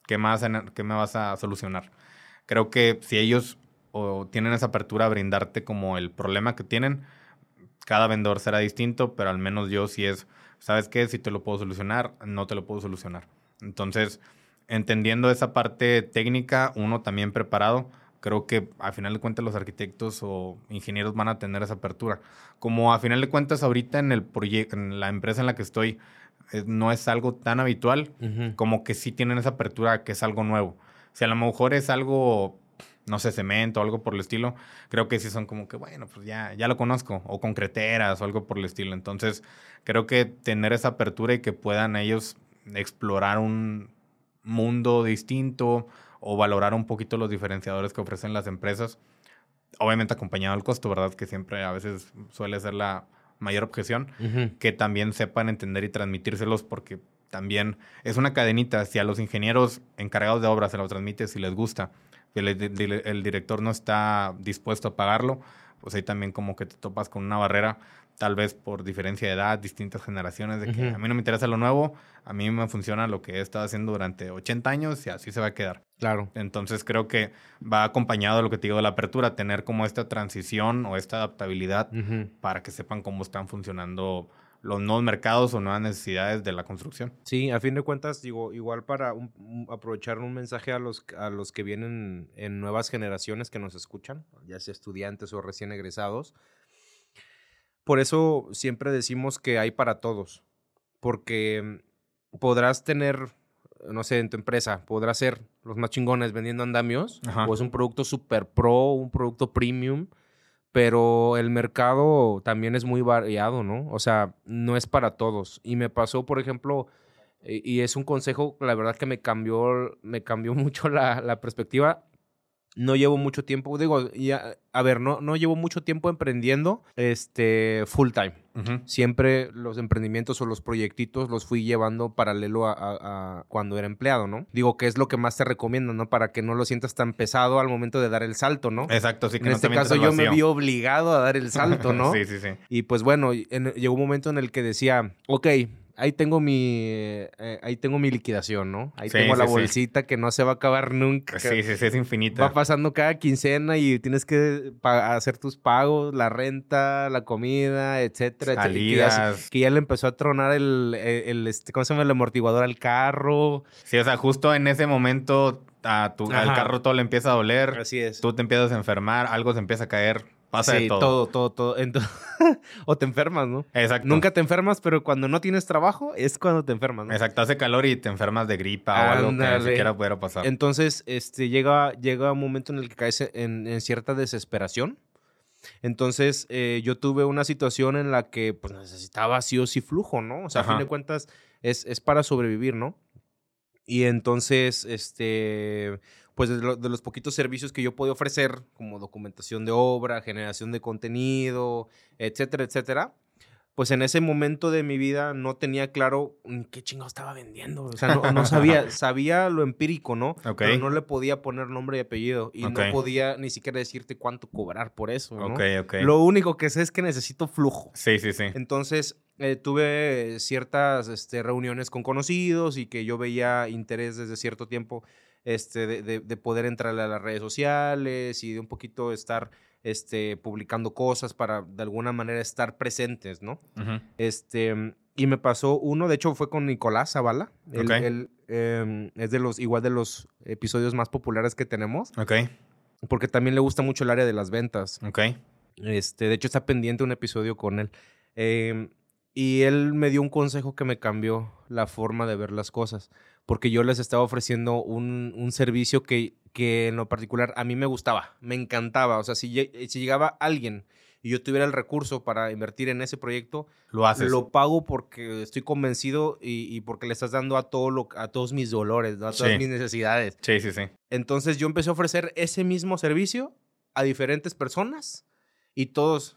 qué me vas a solucionar. Creo que si ellos tienen esa apertura a brindarte como el problema que tienen, cada vendedor será distinto, pero al menos yo sí es, ¿sabes qué? Si te lo puedo solucionar, no te lo puedo solucionar. Entonces, entendiendo esa parte técnica, uno también preparado, creo que a final de cuentas los arquitectos o ingenieros van a tener esa apertura. Como a final de cuentas ahorita en el proyecto, en la empresa en la que estoy, no es algo tan habitual, como que sí tienen esa apertura que es algo nuevo. Si a lo mejor es algo, no sé, cemento o algo por el estilo, creo que sí son como que, bueno, pues ya lo conozco, o concreteras o algo por el estilo. Entonces, creo que tener esa apertura y que puedan ellos explorar un mundo distinto o valorar un poquito los diferenciadores que ofrecen las empresas, obviamente acompañado al costo, ¿verdad? Que siempre a veces suele ser la mayor objeción, que también sepan entender y transmitírselos porque también es una cadenita. Si a los ingenieros encargados de obras se lo transmite, si les gusta, si el director no está dispuesto a pagarlo, pues ahí también como que te topas con una barrera, tal vez por diferencia de edad, distintas generaciones, de que a mí no me interesa lo nuevo, a mí me funciona lo que he estado haciendo durante 80 años y así se va a quedar. Claro. Entonces creo que va acompañado de lo que te digo de la apertura, tener como esta transición o esta adaptabilidad para que sepan cómo están funcionando los nuevos mercados o nuevas necesidades de la construcción. Sí, a fin de cuentas, digo, igual para aprovechar un mensaje a los que vienen en nuevas generaciones que nos escuchan, ya sea estudiantes o recién egresados. Por eso siempre decimos que hay para todos, porque podrás tener, no sé, en tu empresa, podrás ser los más chingones vendiendo andamios, o es un producto super pro, un producto premium, pero el mercado también es muy variado, ¿no? O sea, no es para todos. Y me pasó, por ejemplo, y es un consejo, la verdad que me cambió mucho la perspectiva. No llevo mucho tiempo, digo, ya, a ver, no llevo mucho tiempo emprendiendo full time. Siempre los emprendimientos o los proyectitos los fui llevando paralelo a cuando era empleado, ¿no? Digo, que es lo que más te recomiendo, ¿no? Para que no lo sientas tan pesado al momento de dar el salto, ¿no? Exacto, sí. Que en este caso yo me vi obligado a dar el salto, ¿no? Sí. Y pues bueno, llegó un momento en el que decía, ok, ahí tengo mi liquidación, ¿no? Ahí tengo la bolsita que no se va a acabar nunca. Sí, es infinita. Va pasando cada quincena y tienes que hacer tus pagos, la renta, la comida, etcétera. Salidas. Que ya le empezó a tronar ¿cómo se llama? El amortiguador al carro. Sí, o sea, justo en ese momento al carro todo le empieza a doler. Así es. Tú te empiezas a enfermar, algo se empieza a caer. Pasa de todo. Todo. O te enfermas, ¿no? Exacto. Nunca te enfermas, pero cuando no tienes trabajo es cuando te enfermas, ¿no? Exacto. Hace calor y te enfermas de gripa o algo que ni siquiera pudiera pasar. Entonces, llega un momento en el que caes en cierta desesperación. Entonces, yo tuve una situación en la que pues, necesitaba sí o sí flujo, ¿no? O sea, a fin de cuentas, es para sobrevivir, ¿no? Y entonces, pues de los poquitos servicios que yo podía ofrecer, como documentación de obra, generación de contenido, etcétera, etcétera, pues en ese momento de mi vida no tenía claro qué chingado estaba vendiendo. O sea, no sabía lo empírico, ¿no? Ok. Pero no le podía poner nombre y apellido y Ok. no podía ni siquiera decirte cuánto cobrar por eso, ¿no? Ok. Lo único que sé es que necesito flujo. Sí. Entonces, tuve ciertas reuniones con conocidos y que yo veía interés desde cierto tiempo de poder entrarle a las redes sociales y de un poquito estar publicando cosas para de alguna manera estar presentes, ¿no? Ujú. Y me pasó uno, de hecho fue con Nicolás Zavala. Ok. Él es igual de los episodios más populares que tenemos, Ok. porque también le gusta mucho el área de las ventas. Ok. De hecho, está pendiente un episodio con él. Y él me dio un consejo que me cambió la forma de ver las cosas. Porque yo les estaba ofreciendo un servicio que en lo particular a mí me gustaba, me encantaba. O sea, si llegaba alguien y yo tuviera el recurso para invertir en ese proyecto, Lo haces. lo pago porque estoy convencido y porque le estás dando a todos mis dolores, ¿no? A todas Sí. mis necesidades. Sí. Entonces yo empecé a ofrecer ese mismo servicio a diferentes personas y todos,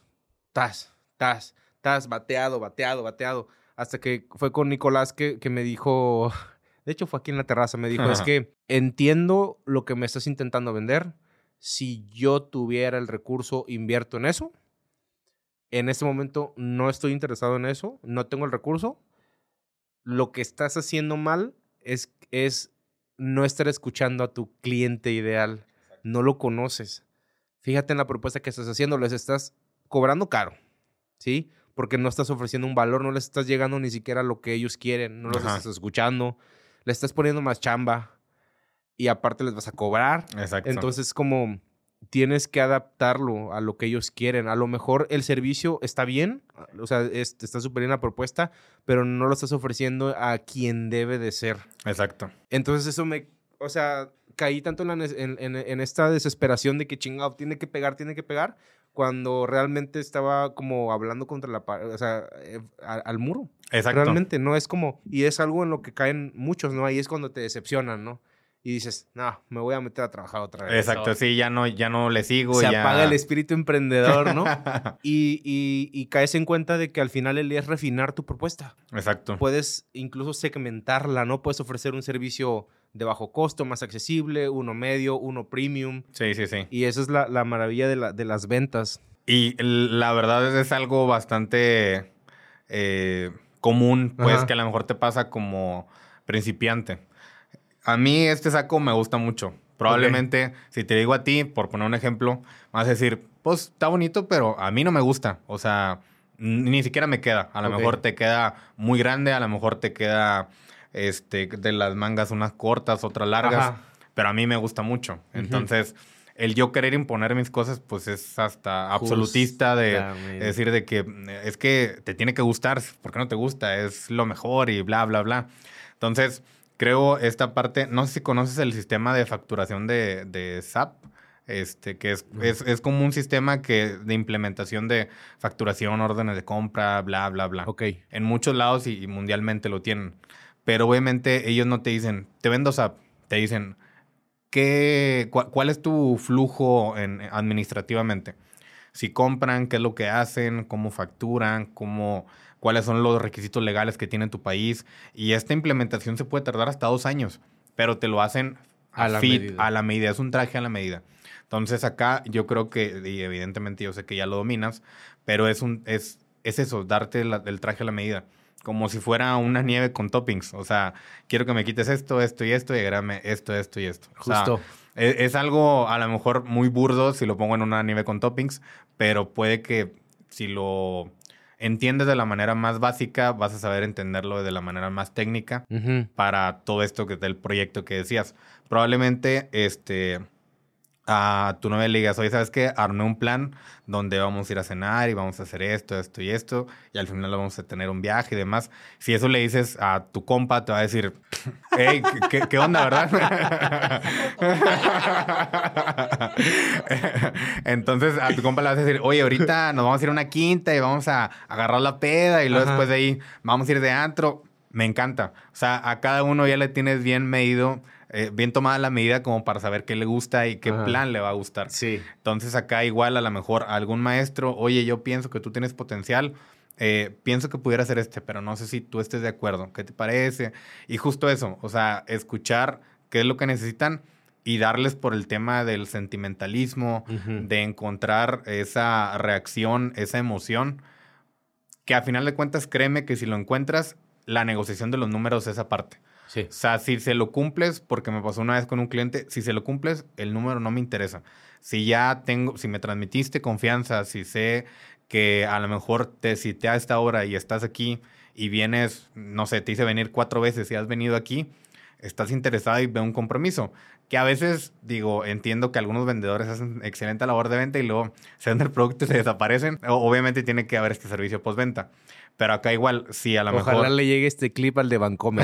bateado. Hasta que fue con Nicolás que me dijo, de hecho fue aquí en la terraza, me dijo, es que entiendo lo que me estás intentando vender. Si yo tuviera el recurso, invierto en eso. En este momento no estoy interesado en eso, no tengo el recurso. Lo que estás haciendo mal es no estar escuchando a tu cliente ideal. No lo conoces. Fíjate en la propuesta que estás haciendo, les estás cobrando caro, ¿sí? Porque no estás ofreciendo un valor, no les estás llegando ni siquiera a lo que ellos quieren, no los Ajá. estás escuchando, le estás poniendo más chamba y aparte les vas a cobrar. Exacto. Entonces, como tienes que adaptarlo a lo que ellos quieren. A lo mejor el servicio está bien, o sea, está súper bien la propuesta, pero no lo estás ofreciendo a quien debe de ser. Exacto. Entonces eso o sea, caí tanto en esta desesperación de que chingado, tiene que pegar, cuando realmente estaba como hablando contra la pared, o sea, al muro. Exacto. Realmente, no es como, y es algo en lo que caen muchos, ¿no? Ahí es cuando te decepcionan, ¿no? Y dices, no, me voy a meter a trabajar otra vez. Exacto, sí, ya no le sigo. Se ya apaga el espíritu emprendedor, ¿no? y caes en cuenta de que al final el día es refinar tu propuesta. Exacto. Puedes incluso segmentarla, ¿no? Puedes ofrecer un servicio de bajo costo, más accesible, uno medio, uno premium. Sí. Y esa es la maravilla de las ventas. Y la verdad es algo bastante común, pues, Ajá. que a lo mejor te pasa como principiante. A mí este saco me gusta mucho. Probablemente, si te digo a ti, por poner un ejemplo, vas a decir, pues, está bonito, pero a mí no me gusta. O sea, ni siquiera me queda. A lo mejor te queda muy grande, a lo mejor te queda de las mangas unas cortas, otras largas. Ajá. Pero a mí me gusta mucho. Entonces, el yo querer imponer mis cosas, pues es hasta absolutista de decir de que es que te tiene que gustar. ¿Por qué no te gusta? Es lo mejor y bla, bla, bla. Entonces, creo esta parte, no sé si conoces el sistema de facturación de SAP, que es como un sistema de implementación de facturación, órdenes de compra, bla, bla, bla. Ok. En muchos lados y mundialmente lo tienen. Pero obviamente ellos no te dicen, te vendo SAP, te dicen, ¿cuál es tu flujo administrativamente? Si compran, qué es lo que hacen, cómo facturan, cuáles son los requisitos legales que tiene tu país. Y esta implementación se puede tardar hasta 2 años, pero te lo hacen a la medida. Es un traje a la medida. Entonces acá yo creo que, y evidentemente yo sé que ya lo dominas, pero es eso, darte el traje a la medida. Como si fuera una nieve con toppings. O sea, quiero que me quites esto, esto y esto, y agrégame esto, esto y esto. Justo. O sea, es algo a lo mejor muy burdo si lo pongo en una nieve con toppings, pero puede que si lo entiendes de la manera más básica, vas a saber entenderlo de la manera más técnica para todo esto del proyecto que decías. Probablemente a tu novia le digas, oye, ¿sabes qué? Armé un plan donde vamos a ir a cenar y vamos a hacer esto, esto y esto, y al final vamos a tener un viaje y demás. Si eso le dices a tu compa, te va a decir, hey, ¿qué onda, verdad? Entonces a tu compa le vas a decir, oye, ahorita nos vamos a ir a una quinta y vamos a agarrar la peda y luego después de ahí vamos a ir de antro. Me encanta. O sea, a cada uno ya le tienes bien medido, bien tomada la medida como para saber qué le gusta y qué Ajá. plan le va a gustar. Sí. Entonces acá igual a lo mejor algún maestro, oye, yo pienso que tú tienes potencial, pienso que pudiera ser pero no sé si tú estés de acuerdo. ¿Qué te parece? Y justo eso, o sea, escuchar qué es lo que necesitan y darles por el tema del sentimentalismo, Ujú. de encontrar esa reacción, esa emoción, que a final de cuentas, créeme que si lo encuentras, la negociación de los números es aparte. Sí. O sea, si se lo cumples, porque me pasó una vez con un cliente, si se lo cumples, el número no me interesa. Si ya tengo, si me transmitiste confianza, si sé que a lo mejor te cité a esta hora y estás aquí y vienes, no sé, te hice venir 4 veces y has venido aquí, estás interesado y veo un compromiso. Que a veces, digo, entiendo que algunos vendedores hacen excelente labor de venta y luego se venden el producto y se desaparecen. Obviamente tiene que haber este servicio postventa. Pero acá igual, sí, a lo Ojalá mejor le llegue este clip al de Vancomer.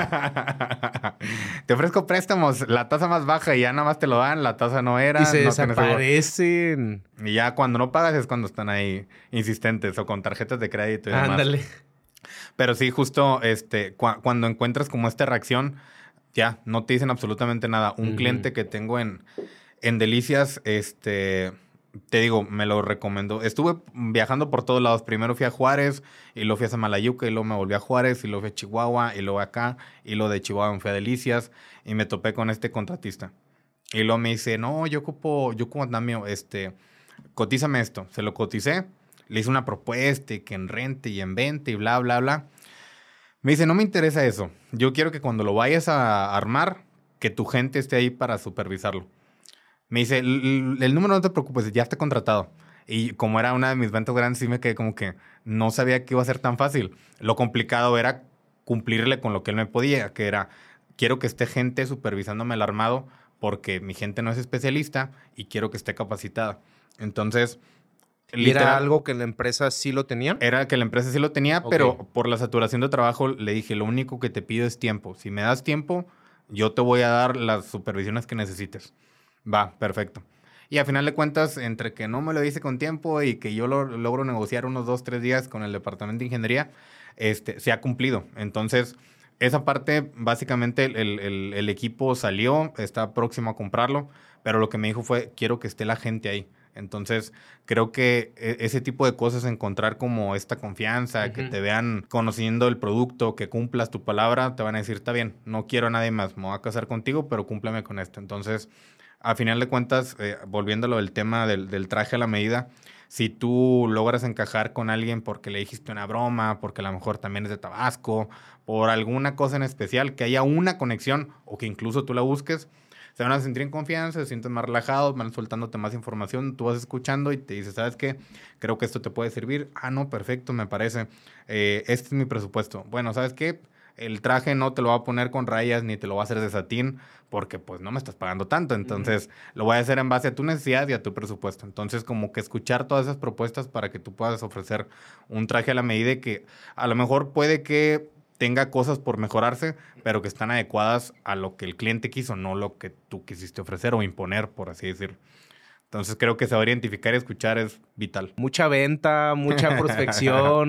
te ofrezco préstamos, la tasa más baja y ya nada más te lo dan, la tasa no Y era, se no tienes seguro. desaparecen. Y ya cuando no pagas es cuando están ahí insistentes o con tarjetas de crédito y demás. Ándale. Pero sí, justo cuando encuentras como esta reacción, ya no te dicen absolutamente nada. Un Ujú. cliente que tengo en Delicias, te digo, me lo recomendó. Estuve viajando por todos lados. Primero fui a Juárez, y luego fui a Samalayuca, y luego me volví a Juárez, y luego fui a Chihuahua, y luego acá, y luego de Chihuahua me fui a Delicias, y me topé con este contratista. Y luego me dice, no, yo ocupo andamio, cotízame esto. Se lo coticé, le hice una propuesta, y que en rente y en venta, y bla, bla, bla. Me dice, no me interesa eso. Yo quiero que cuando lo vayas a armar, que tu gente esté ahí para supervisarlo. Me dice, el número no te preocupes, ya está contratado. Y como era una de mis ventas grandes, sí me quedé como que no sabía que iba a ser tan fácil. Lo complicado era cumplirle con lo que él me podía, que era, quiero que esté gente supervisándome el armado porque mi gente no es especialista y quiero que esté capacitada. Entonces, ¿Y era literal, algo que en la empresa sí lo tenían? era que la empresa sí lo tenía, Ok. pero por la saturación de trabajo le dije, lo único que te pido es tiempo. Si me das tiempo, yo te voy a dar las supervisiones que necesites. Va, perfecto. Y a final de cuentas, entre que no me lo dice con tiempo y que yo lo logro negociar unos 2, 3 días con el departamento de ingeniería, se ha cumplido. Entonces, esa parte, básicamente, el equipo salió, está próximo a comprarlo, pero lo que me dijo fue, quiero que esté la gente ahí. Entonces, creo que ese tipo de cosas, encontrar como esta confianza, que Ujú. te vean conociendo el producto, que cumplas tu palabra, te van a decir, está bien, no quiero a nadie más, me voy a casar contigo, pero cúmpleme con esto. Entonces, a final de cuentas, volviendo a lo del tema del traje a la medida, si tú logras encajar con alguien porque le dijiste una broma, porque a lo mejor también es de Tabasco, por alguna cosa en especial, que haya una conexión o que incluso tú la busques, se van a sentir en confianza, se sienten más relajados, van soltándote más información, tú vas escuchando y te dices, ¿sabes qué? Creo que esto te puede servir. Ah, no, perfecto, me parece. Este es mi presupuesto. Bueno, ¿sabes qué? El traje no te lo va a poner con rayas ni te lo va a hacer de satín porque pues no me estás pagando tanto. Ujú. Entonces lo voy a hacer en base a tu necesidad y a tu presupuesto. Entonces como que escuchar todas esas propuestas para que tú puedas ofrecer un traje a la medida y que a lo mejor puede que tenga cosas por mejorarse, pero que están adecuadas a lo que el cliente quiso, no lo que tú quisiste ofrecer o imponer, por así decirlo. Entonces creo que saber identificar y escuchar es vital. Mucha venta, mucha prospección,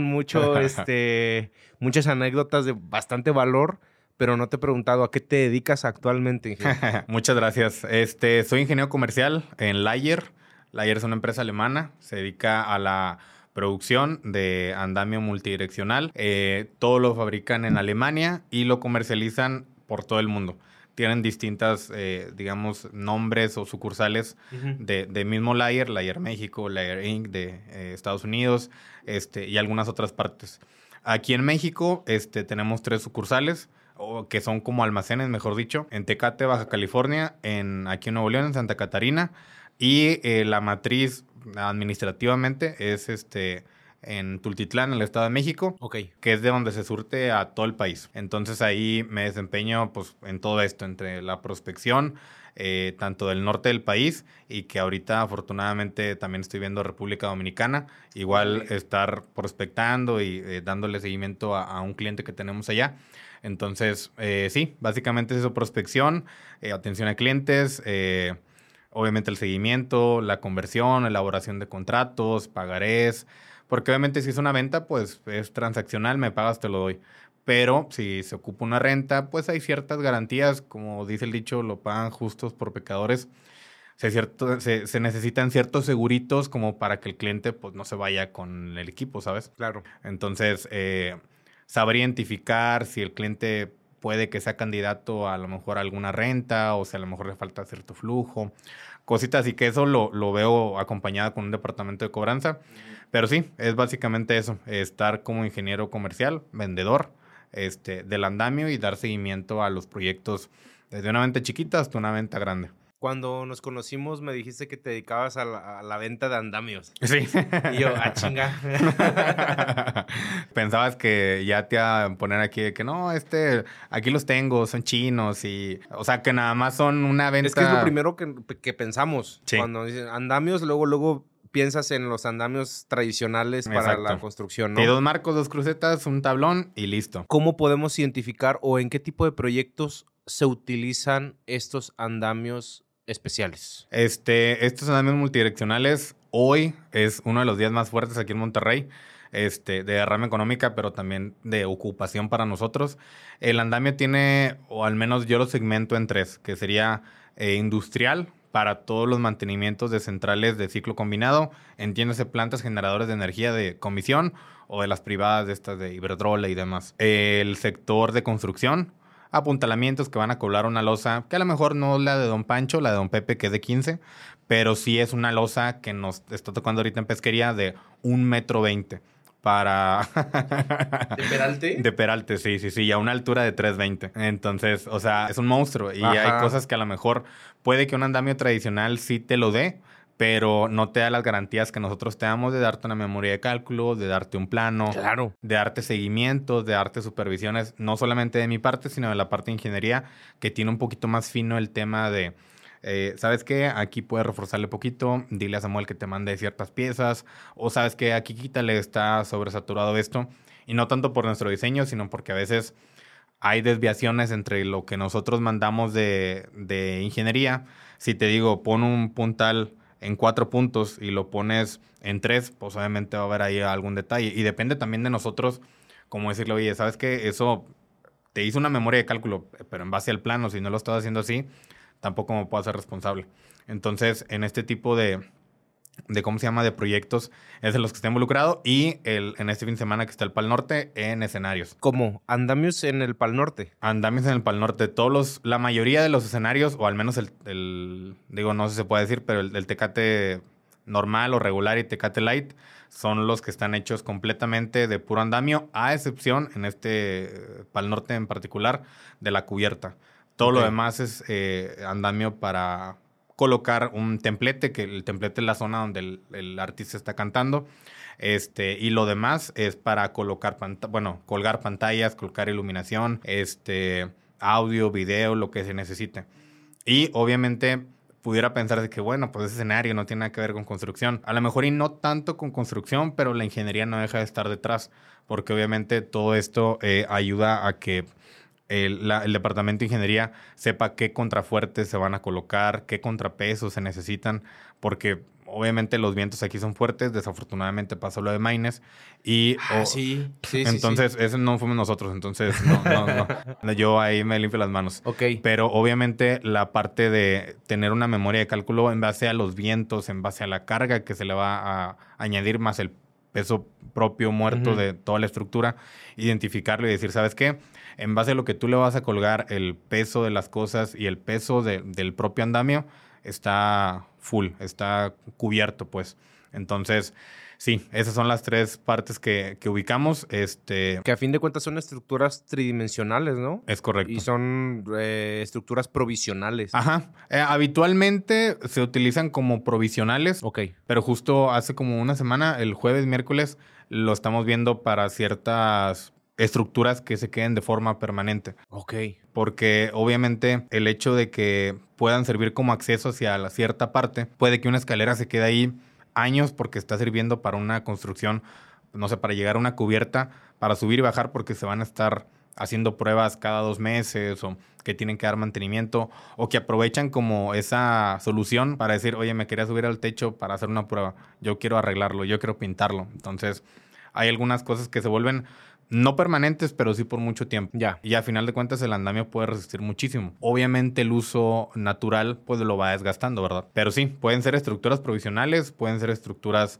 muchas anécdotas de bastante valor, pero no te he preguntado a qué te dedicas actualmente, Inge. Muchas gracias. Soy ingeniero comercial en Layer. Layer es una empresa alemana, se dedica a la producción de andamio multidireccional. Todo lo fabrican en Alemania y lo comercializan por todo el mundo. Tienen distintas, digamos, nombres o sucursales Ujú. de mismo Layer, Layer México, Layer Inc. de Estados Unidos, y algunas otras partes. Aquí en México, tenemos 3 sucursales o que son como almacenes, mejor dicho, en Tecate, Baja California, aquí en Nuevo León, en Santa Catarina, y la matriz administrativamente es en Tultitlán, en el Estado de México, Ok. que es de donde se surte a todo el país. Entonces ahí me desempeño pues en todo esto, entre la prospección, tanto del norte del país y que ahorita afortunadamente también estoy viendo República Dominicana, igual Órale. estar prospectando y dándole seguimiento a un cliente que tenemos allá. Entonces, sí, básicamente es eso, prospección, atención a clientes, obviamente el seguimiento, la conversión, elaboración de contratos, pagarés, porque obviamente si es una venta, pues es transaccional, me pagas, te lo doy. Pero si se ocupa una renta, pues hay ciertas garantías, como dice el dicho, lo pagan justos por pecadores. Se necesitan ciertos seguritos como para que el cliente pues no se vaya con el equipo, ¿sabes? Claro. Entonces, saber identificar si el cliente puede que sea candidato a lo mejor a alguna renta o si a lo mejor le falta cierto flujo, cositas así que eso lo veo acompañado con un departamento de cobranza. Pero sí, es básicamente eso, estar como ingeniero comercial, vendedor del andamio y dar seguimiento a los proyectos desde una venta chiquita hasta una venta grande. Cuando nos conocimos me dijiste que te dedicabas a la venta de andamios. Sí. Y yo, chinga. Pensabas que ya te iba a poner aquí de que no, aquí los tengo, son chinos y... O sea, que nada más son una venta... Es que es lo primero que pensamos. Sí. Cuando dicen andamios, luego piensas en los andamios tradicionales para Exacto. la construcción, ¿no? Y 2 marcos, 2 crucetas, un tablón y listo. ¿Cómo podemos identificar o en qué tipo de proyectos se utilizan estos andamios especiales? Estos andamios multidireccionales hoy es uno de los días más fuertes aquí en Monterrey, de derrama económica, pero también de ocupación para nosotros. El andamio tiene, o al menos yo lo segmento en 3, que sería industrial, para todos los mantenimientos de centrales de ciclo combinado, entiéndase plantas generadoras de energía de comisión o de las privadas de estas de Iberdrola y demás. El sector de construcción, apuntalamientos que van a cobrar una losa, que a lo mejor no es la de Don Pancho, la de Don Pepe, que es de 15, pero sí es una losa que nos está tocando ahorita en pesquería de 1,20 m para... ¿De Peralte? De Peralte, sí, y a una altura de 3,20. Entonces, o sea, es un monstruo y Ajá. hay cosas que a lo mejor puede que un andamio tradicional sí te lo dé, pero no te da las garantías que nosotros te damos de darte una memoria de cálculo, de darte un plano, Claro. de darte seguimientos, de darte supervisiones, no solamente de mi parte, sino de la parte de ingeniería, que tiene un poquito más fino el tema de, ¿sabes qué? Aquí puedes reforzarle poquito, dile a Samuel que te mande ciertas piezas, o ¿sabes qué? Aquí quítale, está sobresaturado esto. Y no tanto por nuestro diseño, sino porque a veces hay desviaciones entre lo que nosotros mandamos de ingeniería. Si te digo, pon un puntal en 4 puntos y lo pones en 3, pues obviamente va a haber ahí algún detalle. Y depende también de nosotros, como decirle, oye, ¿sabes qué? Eso te hizo una memoria de cálculo, pero en base al plano, si no lo estás haciendo así, tampoco me puedo hacer responsable. Entonces, en este tipo de ¿cómo se llama? De proyectos es en los que está involucrado y en este fin de semana que está el Pal Norte en escenarios. ¿Cómo? ¿Andamios en el Pal Norte? Andamios en el Pal Norte. La mayoría de los escenarios, o al menos digo, no sé si se puede decir, pero el Tecate normal o regular y Tecate Light son los que están hechos completamente de puro andamio, a excepción, en este Pal Norte en particular, de la cubierta. Todo lo demás es andamio para colocar un templete, que el templete es la zona donde el artista está cantando. Y lo demás es para colocar colgar pantallas, colocar iluminación, audio, video, lo que se necesite. Y obviamente pudiera pensar de que, bueno, pues ese escenario no tiene nada que ver con construcción. A lo mejor y no tanto con construcción, pero la ingeniería no deja de estar detrás, porque obviamente todo esto ayuda a que el departamento de ingeniería sepa qué contrafuertes se van a colocar, qué contrapesos se necesitan, porque obviamente los vientos aquí son fuertes, desafortunadamente pasó lo de Maines y Sí. entonces ese no fuimos nosotros, entonces no, yo ahí me limpio las manos. Ok. Pero obviamente la parte de tener una memoria de cálculo en base a los vientos, en base a la carga que se le va a añadir más el peso propio muerto de toda la estructura, identificarlo y decir, ¿sabes qué? En base a lo que tú le vas a colgar, el peso de las cosas y el peso del propio andamio está full, está cubierto, pues. Entonces, sí, esas son las 3 partes que ubicamos. Que a fin de cuentas son estructuras tridimensionales, ¿no? Es correcto. Y son estructuras provisionales. Ajá. Habitualmente se utilizan como provisionales. Ok. Pero justo hace como una semana, el jueves, miércoles, lo estamos viendo para ciertas estructuras que se queden de forma permanente. Ok. Porque obviamente el hecho de que puedan servir como acceso hacia la cierta parte, puede que una escalera se quede ahí años porque está sirviendo para una construcción, no sé, para llegar a una cubierta, para subir y bajar porque se van a estar haciendo pruebas cada 2 meses o que tienen que dar mantenimiento o que aprovechan como esa solución para decir, oye, me quería subir al techo para hacer una prueba, yo quiero arreglarlo, yo quiero pintarlo. Entonces, hay algunas cosas que se vuelven no permanentes, pero sí por mucho tiempo. Ya. Y a final de cuentas el andamio puede resistir muchísimo. Obviamente el uso natural pues lo va desgastando, ¿verdad? Pero sí, pueden ser estructuras provisionales, pueden ser estructuras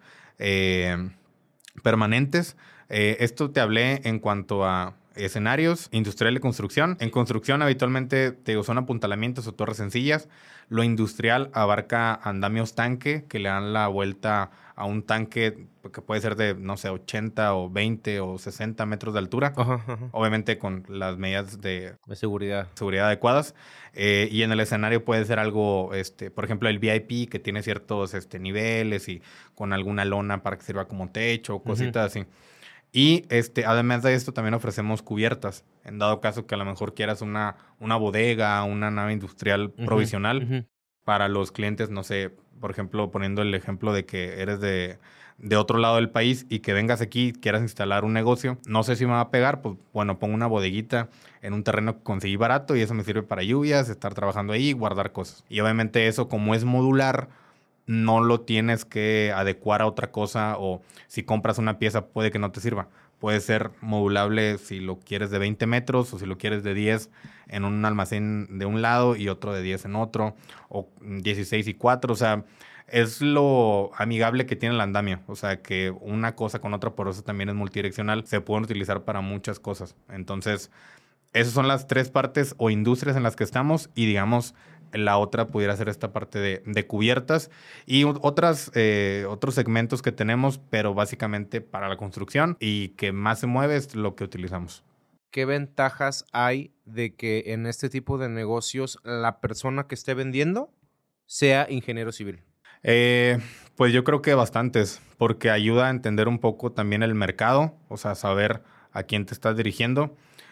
permanentes. Esto te hablé en cuanto a escenarios industrial y construcción. En construcción habitualmente te digo, son apuntalamientos o torres sencillas. Lo industrial abarca andamios tanque que le dan la vuelta a un tanque que puede ser de, no sé, 80 o 20 o 60 metros de altura. Ajá, ajá. Obviamente con las medidas de De seguridad. seguridad adecuadas. Y en el escenario puede ser algo, por ejemplo, el VIP que tiene ciertos niveles y con alguna lona para que sirva como techo, cositas así. Y además de esto también ofrecemos cubiertas. En dado caso que a lo mejor quieras una bodega, una nave industrial provisional para los clientes, no sé, por ejemplo, poniendo el ejemplo de que eres de otro lado del país y que vengas aquí y quieras instalar un negocio, no sé si me va a pegar, pues bueno, pongo una bodeguita en un terreno que conseguí barato y eso me sirve para lluvias, estar trabajando ahí y guardar cosas. Y obviamente eso, como es modular, no lo tienes que adecuar a otra cosa o si compras una pieza puede que no te sirva. Puede ser modulable si lo quieres de 20 metros o si lo quieres de 10 en un almacén de un lado y otro de 10 en otro o 16 y 4. O sea, es lo amigable que tiene el andamio. O sea, que una cosa con otra, por eso también es multidireccional. Se pueden utilizar para muchas cosas. Entonces, esas son las tres partes o industrias en las que estamos y digamos la otra pudiera ser esta parte de cubiertas y otros segmentos que tenemos, pero básicamente para la construcción y que más se mueve es lo que utilizamos. ¿Qué ventajas hay de que en este tipo de negocios la persona que esté vendiendo sea ingeniero civil? Pues yo creo que bastantes, porque ayuda a entender un poco también el mercado, o sea, saber a quién te estás dirigiendo,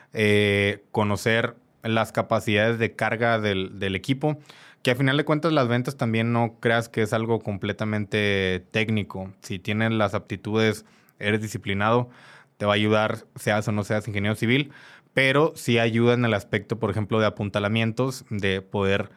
conocer las capacidades de carga del equipo, que a final de cuentas las ventas también no creas que es algo completamente técnico. Si tienes las aptitudes, eres disciplinado, te va a ayudar, seas o no seas ingeniero civil, pero sí ayuda en el aspecto, por ejemplo, de apuntalamientos, de poder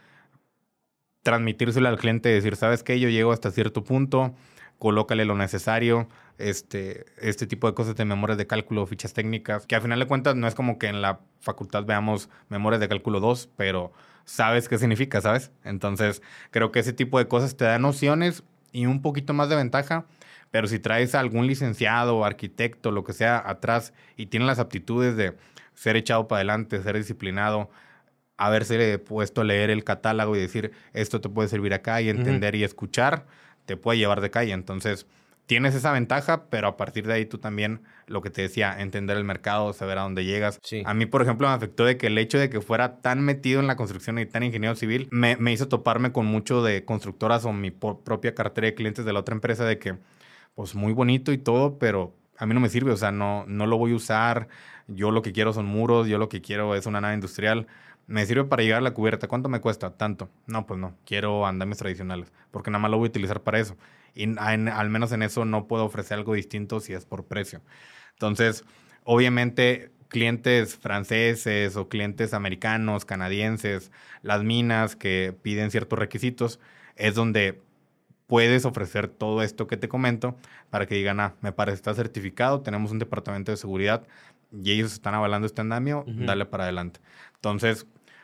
transmitírselo al cliente y decir, ¿sabes qué? Yo llego hasta cierto punto, colócale lo necesario, este tipo de cosas de memorias de cálculo, fichas técnicas, que al final de cuentas no es como que en la facultad veamos memorias de cálculo 2, pero sabes qué significa, ¿sabes? Entonces, creo que ese tipo de cosas te da nociones y un poquito más de ventaja, pero si traes a algún licenciado, arquitecto, lo que sea, atrás y tiene las aptitudes de ser echado para adelante, ser disciplinado, haberse puesto a leer el catálogo y decir, esto te puede servir acá y entender y escuchar, te puede llevar de calle. Entonces, tienes esa ventaja, pero a partir de ahí tú también, lo que te decía, entender el mercado, saber a dónde llegas. Sí. A mí, por ejemplo, me afectó de que el hecho de que fuera tan metido en la construcción y tan ingeniero civil, me hizo toparme con mucho de constructoras o mi propia cartera de clientes de la otra empresa de que, pues muy bonito y todo, pero a mí no me sirve, o sea, no lo voy a usar. Yo lo que quiero son muros, yo lo que quiero es una nave industrial. Me sirve para llegar a la cubierta. ¿Cuánto me cuesta? Tanto. No, pues no. Quiero andamios tradicionales. Porque nada más lo voy a utilizar para eso. Y al menos en eso no puedo ofrecer algo distinto si es por precio. Entonces, obviamente, clientes franceses o clientes americanos, canadienses, las minas que piden ciertos requisitos, es donde puedes ofrecer todo esto que te comento para que digan, me parece está certificado, tenemos un departamento de seguridad y ellos están avalando este andamio, dale para adelante. Entonces,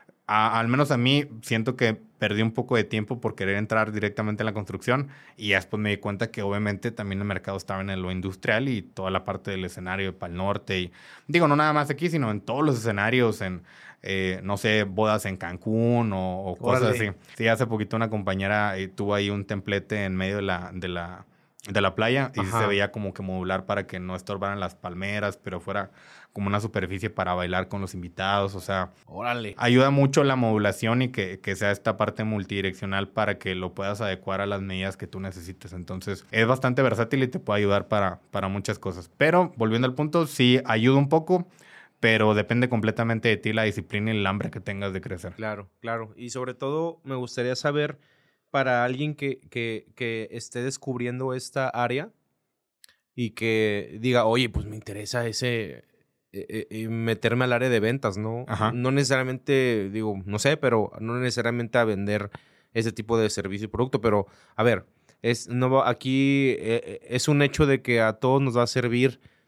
al menos a mí siento que perdí un poco de tiempo por querer entrar directamente en la construcción y ya después me di cuenta que obviamente también el mercado estaba en lo industrial y toda la parte del escenario para el norte y digo, no nada más aquí, sino en todos los escenarios, en no sé, bodas en Cancún o cosas así. Sí, hace poquito una compañera tuvo ahí un templete en medio de la playa y se veía como que modular para que no estorbaran las palmeras, pero fuera como una superficie para bailar con los invitados, o sea, ¡Órale! Ayuda mucho la modulación y que sea esta parte multidireccional para que lo puedas adecuar a las medidas que tú necesites. Entonces, es bastante versátil y te puede ayudar para muchas cosas. Pero, volviendo al punto, sí ayuda un poco, pero depende completamente de ti la disciplina y el hambre que tengas de crecer. Claro, claro. Y sobre todo, me gustaría saber, para alguien que esté descubriendo esta área y que diga, oye, pues me interesa meterme al área de ventas, ¿no? Ajá. No necesariamente, digo, no sé, pero no necesariamente a vender ese tipo de servicio y producto, pero a ver, aquí es un hecho de que a todos nos va a servir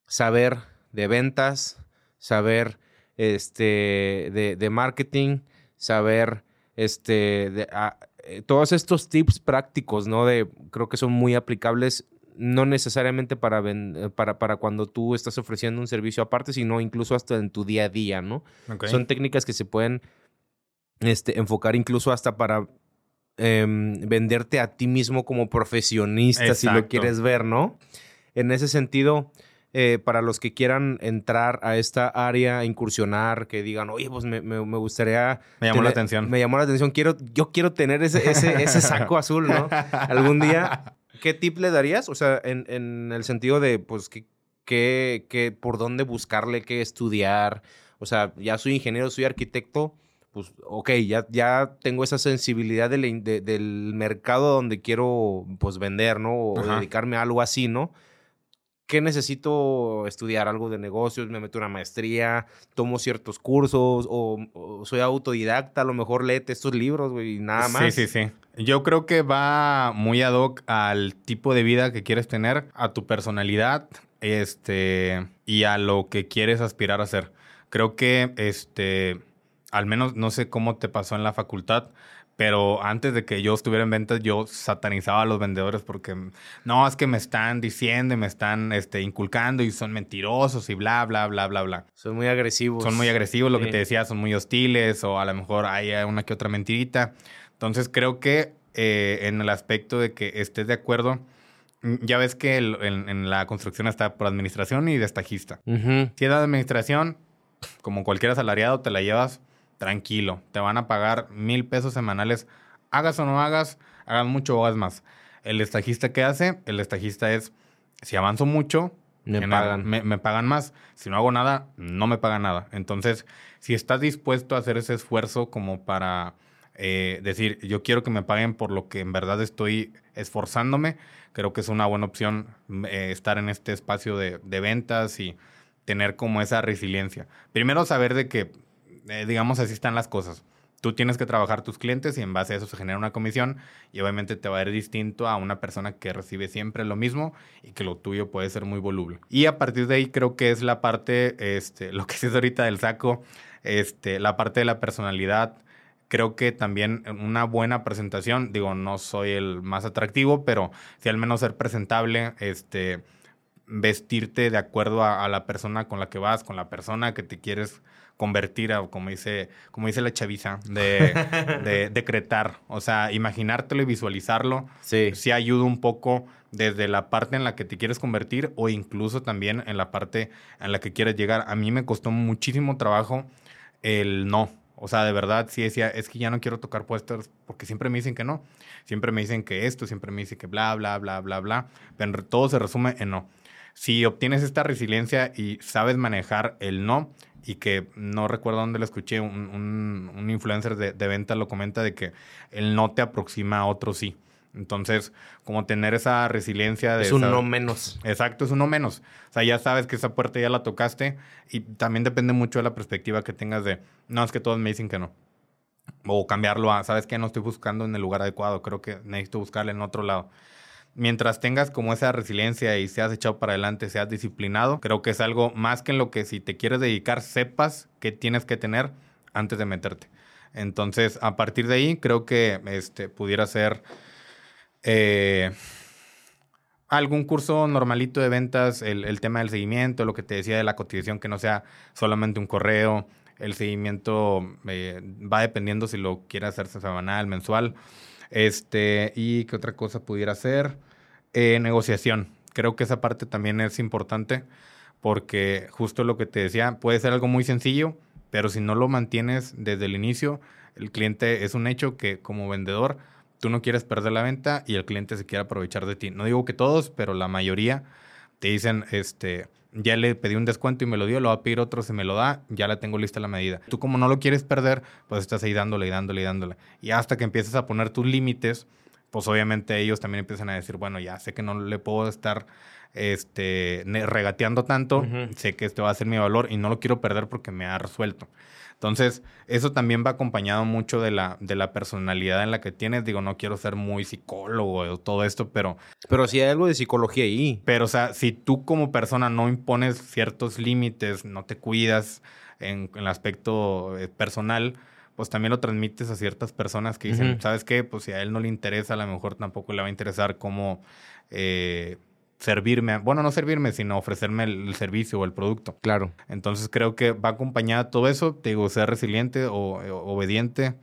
saber de ventas, saber de marketing, saber todos estos tips prácticos, ¿no? Creo que son muy aplicables, no necesariamente para cuando tú estás ofreciendo un servicio aparte, sino incluso hasta en tu día a día, ¿no? Okay. Son técnicas que se pueden enfocar incluso hasta para venderte a ti mismo como profesionista, Exacto. si lo quieres ver, ¿no? En ese sentido, para los que quieran entrar a esta área, incursionar, que digan, oye, pues me gustaría... Me llamó la atención. Me llamó la atención. Yo quiero tener ese saco azul, ¿no? Algún día, ¿qué tip le darías? O sea, en el sentido de, pues, por dónde buscarle, qué estudiar. O sea, ya soy ingeniero, soy arquitecto, pues, ok, ya tengo esa sensibilidad del mercado donde quiero, pues, vender, ¿no? O dedicarme a algo así, ¿no? ¿Qué necesito estudiar? ¿Algo de negocios? ¿Me meto una maestría? ¿Tomo ciertos cursos? ¿O soy autodidacta? A lo mejor léete estos libros, güey, y nada más. Sí. Yo creo que va muy ad hoc al tipo de vida que quieres tener, a tu personalidad, y a lo que quieres aspirar a hacer. Creo que, al menos no sé cómo te pasó en la facultad, pero antes de que yo estuviera en ventas, yo satanizaba a los vendedores porque no, es que me están diciendo y me están inculcando y son mentirosos y bla, bla, bla, bla, bla. Son muy agresivos. Son muy agresivos, lo que te decía, son muy hostiles o a lo mejor hay una que otra mentirita. Entonces creo que en el aspecto de que estés de acuerdo, ya ves que en la construcción está por administración y de estajista. Si es de administración, como cualquier asalariado, te la llevas tranquilo. Te van a pagar 1,000 pesos semanales. Hagas o no hagas mucho o hagas más. El estajista, ¿qué hace? El estajista es, si avanzo mucho, me pagan más. Si no hago nada, no me pagan nada. Entonces, si estás dispuesto a hacer ese esfuerzo como para decir, yo quiero que me paguen por lo que en verdad estoy esforzándome, creo que es una buena opción estar en este espacio de ventas y tener como esa resiliencia. Primero, saber de que digamos, así están las cosas. Tú tienes que trabajar tus clientes y en base a eso se genera una comisión y obviamente te va a ir distinto a una persona que recibe siempre lo mismo y que lo tuyo puede ser muy voluble. Y a partir de ahí creo que es la parte, lo que es ahorita del saco, la parte de la personalidad. Creo que también una buena presentación, digo, no soy el más atractivo, pero sí al menos ser presentable, vestirte de acuerdo a la persona con la que vas, con la persona que te quieres convertir a, como dice la chaviza, de decretar. O sea, imaginártelo y visualizarlo. Sí ayuda un poco desde la parte en la que te quieres convertir o incluso también en la parte en la que quieres llegar. A mí me costó muchísimo trabajo el no. O sea, de verdad, sí decía, es que ya no quiero tocar puestos porque siempre me dicen que no. Siempre me dicen que esto, siempre me dicen que bla, bla, bla, bla, bla. Pero todo se resume en no. Si obtienes esta resiliencia y sabes manejar el no, y que no recuerdo dónde lo escuché, un influencer de venta lo comenta de que el no te aproxima a otro sí. Entonces, como tener esa resiliencia de... Es un no menos. Exacto, es un no menos. O sea, ya sabes que esa puerta ya la tocaste y también depende mucho de la perspectiva que tengas de, no, es que todos me dicen que no. O cambiarlo a, ¿sabes qué? No estoy buscando en el lugar adecuado, creo que necesito buscarle en otro lado. Mientras tengas como esa resiliencia y seas echado para adelante, seas disciplinado, creo que es algo más que en lo que si te quieres dedicar, sepas que tienes que tener antes de meterte. Entonces, a partir de ahí, creo que pudiera ser algún curso normalito de ventas, el tema del seguimiento, lo que te decía de la cotización, que no sea solamente un correo. El seguimiento va dependiendo si lo quieres hacer semanal, mensual. ¿Y qué otra cosa pudiera ser? Negociación. Creo que esa parte también es importante porque justo lo que te decía, puede ser algo muy sencillo, pero si no lo mantienes desde el inicio, el cliente es un hecho que como vendedor tú no quieres perder la venta y el cliente se quiere aprovechar de ti. No digo que todos, pero la mayoría te dicen, ya le pedí un descuento y me lo dio, lo va a pedir otro, se me lo da, ya la tengo lista la medida. Tú como no lo quieres perder, pues estás ahí dándole y dándole y dándole. Y hasta que empiezas a poner tus límites, pues obviamente ellos también empiezan a decir, bueno, ya sé que no le puedo estar regateando tanto, sé que este va a ser mi valor y no lo quiero perder porque me ha resuelto. Entonces, eso también va acompañado mucho de la personalidad en la que tienes. Digo, no quiero ser muy psicólogo o todo esto, pero sí hay algo de psicología ahí. Pero, o sea, si tú como persona no impones ciertos límites, no te cuidas en el aspecto personal, pues también lo transmites a ciertas personas que dicen, ¿sabes qué? Pues si a él no le interesa, a lo mejor tampoco le va a interesar cómo servirme. Bueno, no servirme, sino ofrecerme el servicio o el producto. Claro. Entonces creo que va acompañada todo eso. Te digo, ser resiliente o obediente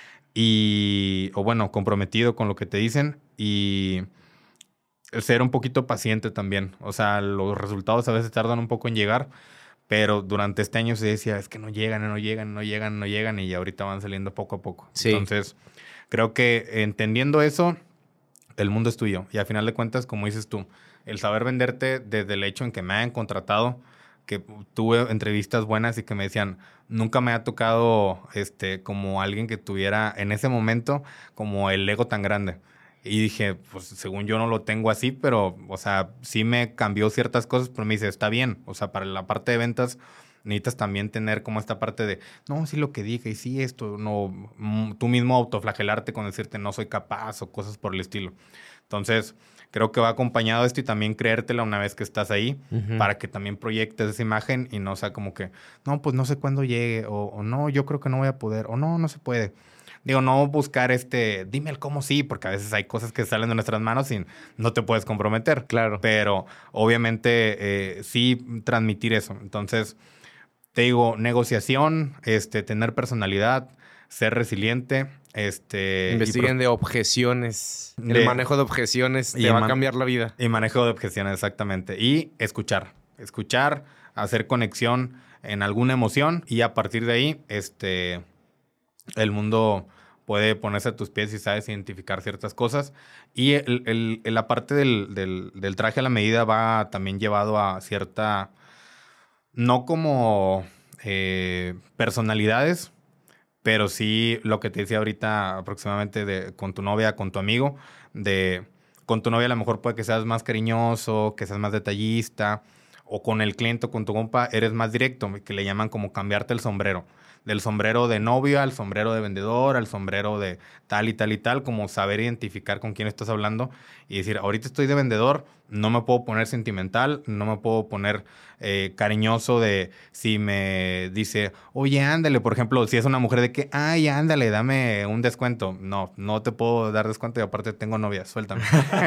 o bueno, comprometido con lo que te dicen y ser un poquito paciente también. O sea, los resultados a veces tardan un poco en llegar, pero durante este año se decía, es que no llegan y ahorita van saliendo poco a poco. Sí. Entonces, creo que entendiendo eso, el mundo es tuyo. Y al final de cuentas, como dices tú, el saber venderte desde el hecho en que me hayan contratado, que tuve entrevistas buenas y que me decían, nunca me ha tocado como alguien que tuviera en ese momento como el ego tan grande. Y dije, pues según yo no lo tengo así, pero, o sea, sí me cambió ciertas cosas, pero me dice, está bien. O sea, para la parte de ventas necesitas también tener como esta parte de, no, sí lo que dije y sí esto, no, tú mismo autoflagelarte con decirte no soy capaz o cosas por el estilo. Entonces, creo que va acompañado de esto y también creértela una vez que estás ahí para que también proyectes esa imagen y no sea como que, no, pues no sé cuándo llegue o no, yo creo que no voy a poder o no, no se puede. Digo, no buscar dime el cómo sí, porque a veces hay cosas que salen de nuestras manos y no te puedes comprometer. Claro. Pero obviamente sí transmitir eso. Entonces, te digo, negociación, tener personalidad, ser resiliente, investiguen de objeciones. El manejo de objeciones te va a cambiar la vida. Y manejo de objeciones, exactamente. Y escuchar. Escuchar, hacer conexión en alguna emoción y a partir de ahí, el mundo puede ponerse a tus pies si sabes identificar ciertas cosas. Y la parte del traje a la medida va también llevado a cierta, no como personalidades, pero sí lo que te decía ahorita aproximadamente con tu novia, con tu amigo, con tu novia a lo mejor puede que seas más cariñoso, que seas más detallista, o con el cliente o con tu compa eres más directo, que le llaman como cambiarte el sombrero. Del sombrero de novio al sombrero de vendedor, al sombrero de tal y tal y tal, como saber identificar con quién estás hablando y decir, ahorita estoy de vendedor, no me puedo poner sentimental, no me puedo poner cariñoso de si me dice, oye, ándale, por ejemplo, si es una mujer de que, ay, ándale, dame un descuento. No, no te puedo dar descuento y aparte tengo novia, suéltame.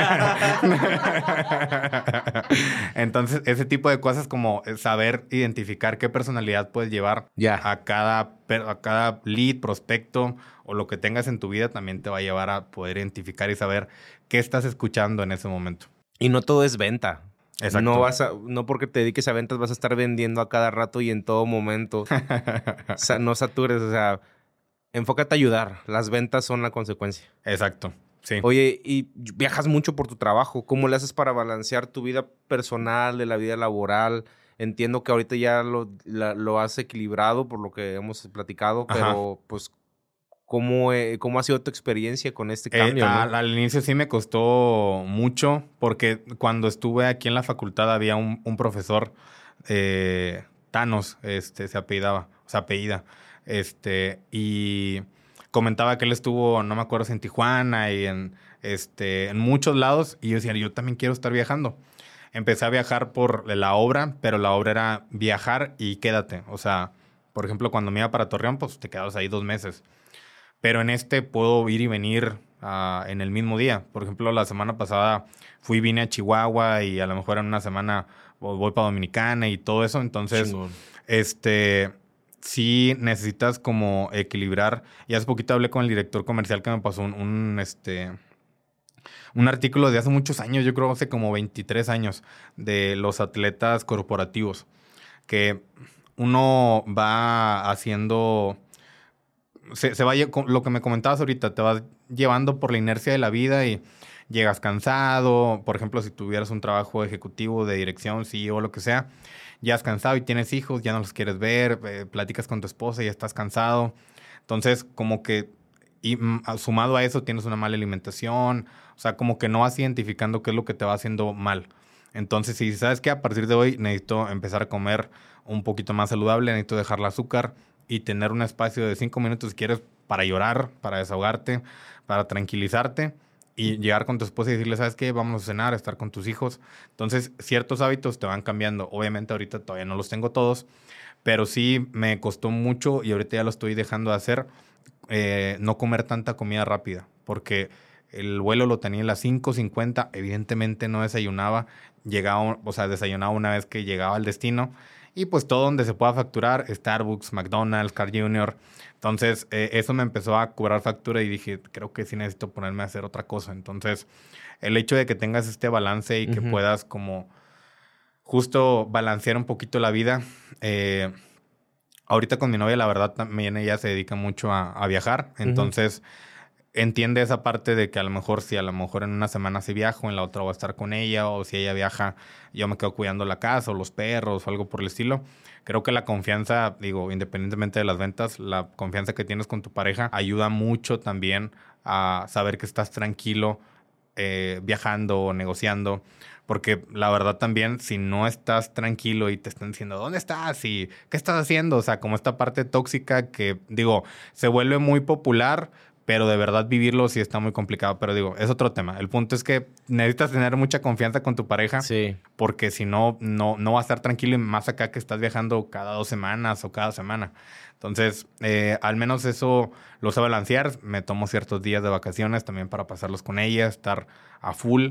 Entonces, ese tipo de cosas como saber identificar qué personalidad puedes llevar a cada lead, prospecto o lo que tengas en tu vida también te va a llevar a poder identificar y saber qué estás escuchando en ese momento. Y no todo es venta. Exacto. No porque te dediques a ventas vas a estar vendiendo a cada rato y en todo momento. No satures, o sea, enfócate a ayudar. Las ventas son la consecuencia. Exacto, sí. Oye, y viajas mucho por tu trabajo. ¿Cómo le haces para balancear tu vida personal de la vida laboral? Entiendo que ahorita ya lo has equilibrado por lo que hemos platicado, pero pues, ¿cómo ha sido tu experiencia con este cambio? ¿No? Al inicio sí me costó mucho porque cuando estuve aquí en la facultad había un profesor, Thanos, se apellida, y comentaba que él estuvo, no me acuerdo si en Tijuana y en muchos lados y yo decía, yo también quiero estar viajando. Empecé a viajar por la obra, pero la obra era viajar y quédate. O sea, por ejemplo, cuando me iba para Torreón, pues te quedabas ahí 2 meses. Pero en puedo ir y venir en el mismo día. Por ejemplo, la semana pasada vine a Chihuahua y a lo mejor en una semana voy para Dominicana y todo eso. Entonces, Chingón. sí necesitas como equilibrar. Y hace poquito hablé con el director comercial que me pasó un artículo de hace muchos años, yo creo hace como 23 años, de los atletas corporativos. Que uno va haciendo... Se va con lo que me comentabas ahorita, te vas llevando por la inercia de la vida y llegas cansado. Por ejemplo, si tuvieras un trabajo ejecutivo de dirección, CEO o lo que sea, llegas cansado y tienes hijos, ya no los quieres ver, platicas con tu esposa y ya estás cansado. Entonces, como que sumado a eso tienes una mala alimentación, o sea, como que no vas identificando qué es lo que te va haciendo mal. Entonces, si sabes que a partir de hoy necesito empezar a comer un poquito más saludable, necesito dejar el azúcar, y tener un espacio de 5 minutos si quieres para llorar, para desahogarte, para tranquilizarte y llegar con tu esposa y decirle, ¿sabes qué? Vamos a cenar, estar con tus hijos. Entonces, ciertos hábitos te van cambiando. Obviamente ahorita todavía no los tengo todos, pero sí me costó mucho y ahorita ya lo estoy dejando de hacer, no comer tanta comida rápida, porque el vuelo lo tenía a las 5:50, evidentemente no desayunaba, llegaba, o sea, desayunaba una vez que llegaba al destino, y pues todo donde se pueda facturar, Starbucks, McDonald's, Carl Jr. Entonces, eso me empezó a cobrar factura y dije, creo que sí necesito ponerme a hacer otra cosa. Entonces, el hecho de que tengas este balance y que puedas como justo balancear un poquito la vida. Ahorita con mi novia, la verdad, también ella se dedica mucho a viajar. Entonces, entiende esa parte de que a lo mejor, si a lo mejor en una semana sí viajo, en la otra voy a estar con ella, o si ella viaja, yo me quedo cuidando la casa o los perros o algo por el estilo. Creo que la confianza, digo, independientemente de las ventas, la confianza que tienes con tu pareja ayuda mucho también a saber que estás tranquilo viajando o negociando. Porque la verdad también, si no estás tranquilo y te están diciendo, ¿dónde estás? ¿Y qué estás haciendo? O sea, como esta parte tóxica que, digo, se vuelve muy popular, pero de verdad vivirlo sí está muy complicado. Pero digo, es otro tema. El punto es que necesitas tener mucha confianza con tu pareja. Sí. Porque si no, no va a estar tranquilo, y más acá que estás viajando cada 2 semanas o cada semana. Entonces, al menos eso lo sé balancear. Me tomo ciertos días de vacaciones también para pasarlos con ella, estar a full.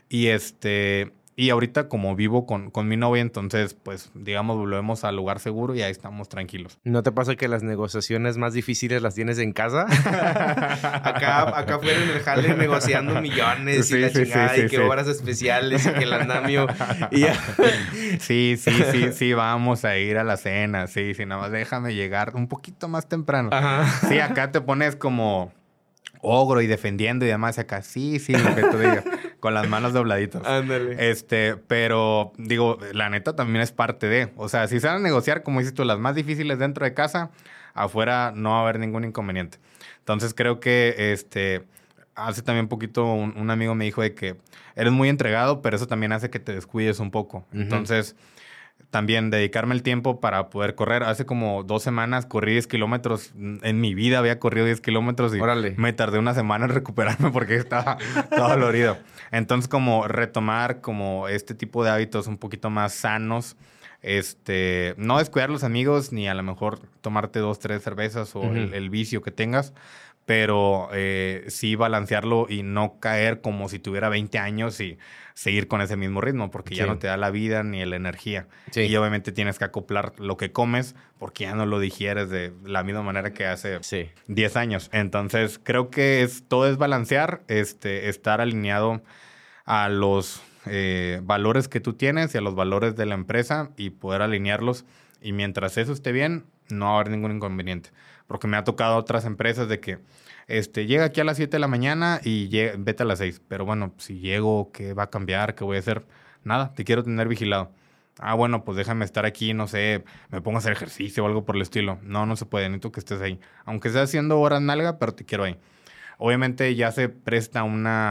Y ahorita como vivo con mi novia, entonces, pues, digamos, volvemos al lugar seguro y ahí estamos tranquilos. ¿No te pasa que las negociaciones más difíciles las tienes en casa? acá fuera en el jale negociando millones y la chingada y que horas especiales y que el andamio y ya. Sí, vamos a ir a la cena. Sí, nada más déjame llegar un poquito más temprano. Ajá. Sí, acá te pones como ogro y defendiendo y demás. Acá sí, lo que tú digas. Con las manos dobladitas. Ándale. Pero digo, la neta también es parte de. O sea, si se van a negociar, como dices tú, las más difíciles dentro de casa, afuera no va a haber ningún inconveniente. Entonces creo que hace también poquito un amigo me dijo de que eres muy entregado, pero eso también hace que te descuides un poco. Entonces, también dedicarme el tiempo para poder correr. Hace como 2 semanas corrí 10 kilómetros. En mi vida había corrido 10 kilómetros y Órale. me tardé una semana en recuperarme porque estaba todo dolorido. Entonces, como retomar como este tipo de hábitos un poquito más sanos. No descuidar los amigos ni a lo mejor tomarte 2, 3 cervezas o el vicio que tengas. Pero sí balancearlo y no caer como si tuviera 20 años y seguir con ese mismo ritmo, porque ya no te da la vida ni la energía. Sí. Y obviamente tienes que acoplar lo que comes porque ya no lo digieres de la misma manera que hace 10 años. Entonces, creo que todo es balancear, estar alineado a los valores que tú tienes y a los valores de la empresa y poder alinearlos. Y mientras eso esté bien, no va a haber ningún inconveniente. Porque me ha tocado otras empresas de que llega aquí a las 7 de la mañana y vete a las 6. Pero bueno, si llego, ¿qué va a cambiar? ¿Qué voy a hacer? Nada, te quiero tener vigilado. Ah, bueno, pues déjame estar aquí, no sé, me pongo a hacer ejercicio o algo por el estilo. No se puede, necesito que estés ahí. Aunque estés haciendo horas nalga, pero te quiero ahí. Obviamente ya se presta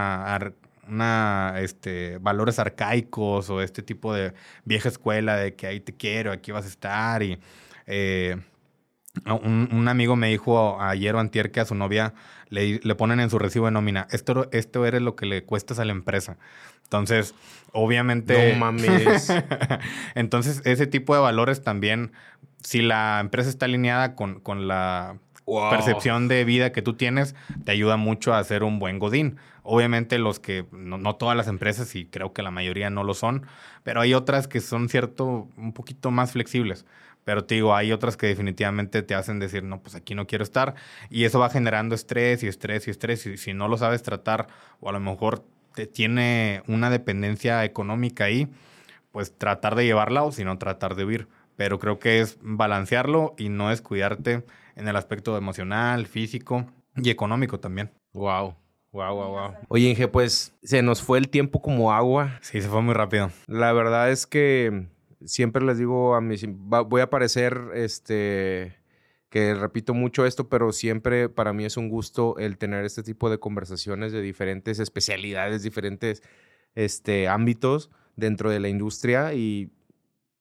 valores arcaicos o este tipo de vieja escuela de que ahí te quiero, aquí vas a estar y... Un amigo me dijo ayer o antier que a su novia le ponen en su recibo de nómina, esto eres lo que le cuestas a la empresa. Entonces, obviamente... No mames. Entonces, ese tipo de valores también, si la empresa está alineada con la percepción de vida que tú tienes, te ayuda mucho a ser un buen godín. Obviamente no todas las empresas, y creo que la mayoría no lo son, pero hay otras que son un poquito más flexibles. Pero te digo, hay otras que definitivamente te hacen decir, no, pues aquí no quiero estar. Y eso va generando estrés y estrés y estrés. Y si no lo sabes tratar, o a lo mejor te tiene una dependencia económica ahí, pues tratar de llevarla o si no, tratar de huir. Pero creo que es balancearlo y no descuidarte en el aspecto emocional, físico y económico también. Wow. Oye, Inge, pues se nos fue el tiempo como agua. Sí, se fue muy rápido. La verdad es que siempre les digo a mis... Voy a parecer, que repito mucho esto, pero siempre para mí es un gusto el tener este tipo de conversaciones de diferentes especialidades, diferentes ámbitos dentro de la industria y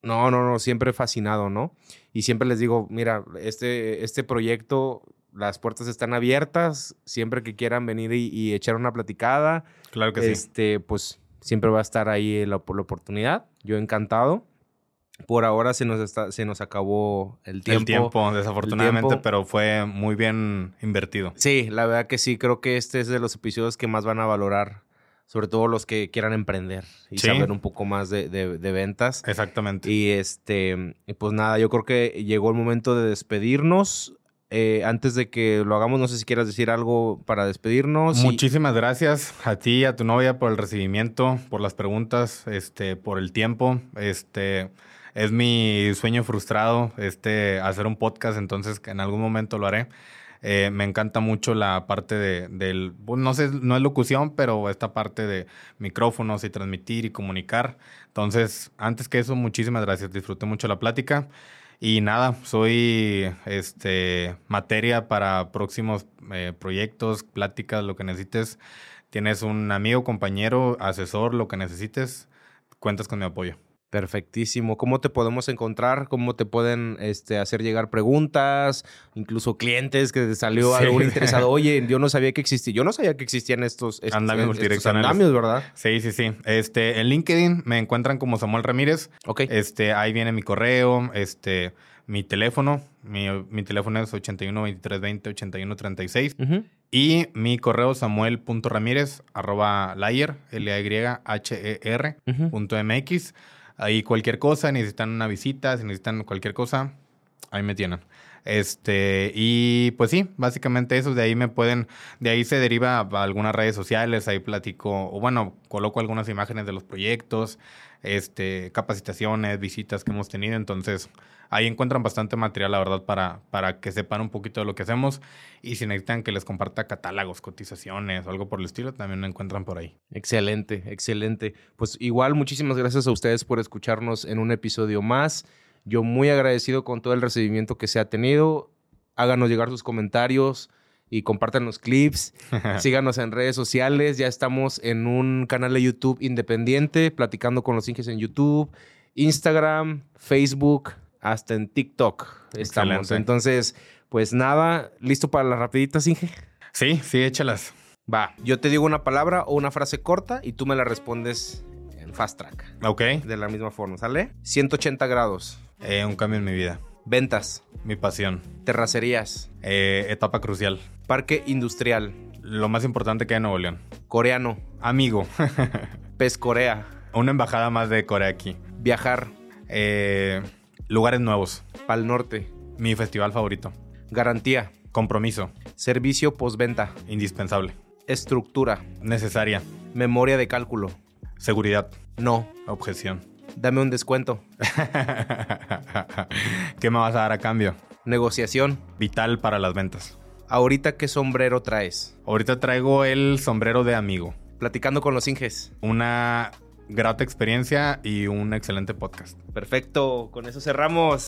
No, siempre fascinado, ¿no? Y siempre les digo, mira, este proyecto, las puertas están abiertas, siempre que quieran venir y echar una platicada. Claro que sí. Pues siempre va a estar ahí la oportunidad. Yo encantado. Por ahora se nos acabó el tiempo. El tiempo, desafortunadamente, pero fue muy bien invertido. Sí, la verdad que sí. Creo que este es de los episodios que más van a valorar, sobre todo los que quieran emprender y saber un poco más de ventas. Exactamente. Y pues nada, yo creo que llegó el momento de despedirnos. Antes de que lo hagamos, no sé si quieras decir algo para despedirnos. Muchísimas gracias a ti y a tu novia por el recibimiento, por las preguntas, por el tiempo. Es mi sueño frustrado, hacer un podcast, entonces en algún momento lo haré. Me encanta mucho la parte del, no sé, no es locución, pero esta parte de micrófonos y transmitir y comunicar. Entonces, antes que eso, muchísimas gracias. Disfruté mucho la plática. Y nada, soy materia para próximos proyectos, pláticas, lo que necesites. Tienes un amigo, compañero, asesor, lo que necesites, cuentas con mi apoyo. Perfectísimo. ¿Cómo te podemos encontrar? ¿Cómo te pueden hacer llegar preguntas? Incluso clientes que te salió algún interesado. Oye, yo no sabía que existía. Yo no sabía que existían estos andamios, ¿verdad? Sí. En LinkedIn me encuentran como Samuel Ramírez. Ok. Ahí viene mi correo, mi teléfono. Mi teléfono es 81 23 20 81 36. Uh-huh. Y mi correo samuel.ramirez@layer, LAYHER.mx. Ahí cualquier cosa, necesitan una visita, si necesitan cualquier cosa, ahí me tienen. Y pues sí, básicamente eso, de ahí se deriva a algunas redes sociales, ahí platico, o bueno, coloco algunas imágenes de los proyectos, capacitaciones, visitas que hemos tenido, entonces ahí encuentran bastante material, la verdad, para que sepan un poquito de lo que hacemos, y si necesitan que les comparta catálogos, cotizaciones o algo por el estilo, también lo encuentran por ahí. Excelente. Pues igual, muchísimas gracias a ustedes por escucharnos en un episodio más. Yo muy agradecido con todo el recibimiento que se ha tenido. Háganos llegar sus comentarios y compartan los clips. Síganos en redes sociales. Ya estamos en un canal de YouTube independiente, platicando con los Inges en YouTube, Instagram, Facebook, hasta en TikTok estamos. Excelente. Entonces, pues nada, ¿listo para las rapiditas, Inge? Sí, échalas. Va, yo te digo una palabra o una frase corta y tú me la respondes en fast track. Ok. De la misma forma, ¿sale? 180 grados. Un cambio en mi vida. Ventas. Mi pasión. Terracerías. Etapa crucial. Parque industrial. Lo más importante que hay en Nuevo León. Coreano. Amigo. Pescorea. Una embajada más de Corea aquí. Viajar. Lugares nuevos. Pal Norte. Mi festival favorito. Garantía. Compromiso. Servicio postventa. Indispensable. Estructura. Necesaria. Memoria de cálculo. Seguridad. No. Objeción. Dame un descuento. ¿Qué me vas a dar a cambio? Negociación. Vital para las ventas. ¿Ahorita qué sombrero traes? Ahorita traigo el sombrero de amigo. Platicando con los Inges. Una grata experiencia y un excelente podcast. Perfecto. Con eso cerramos.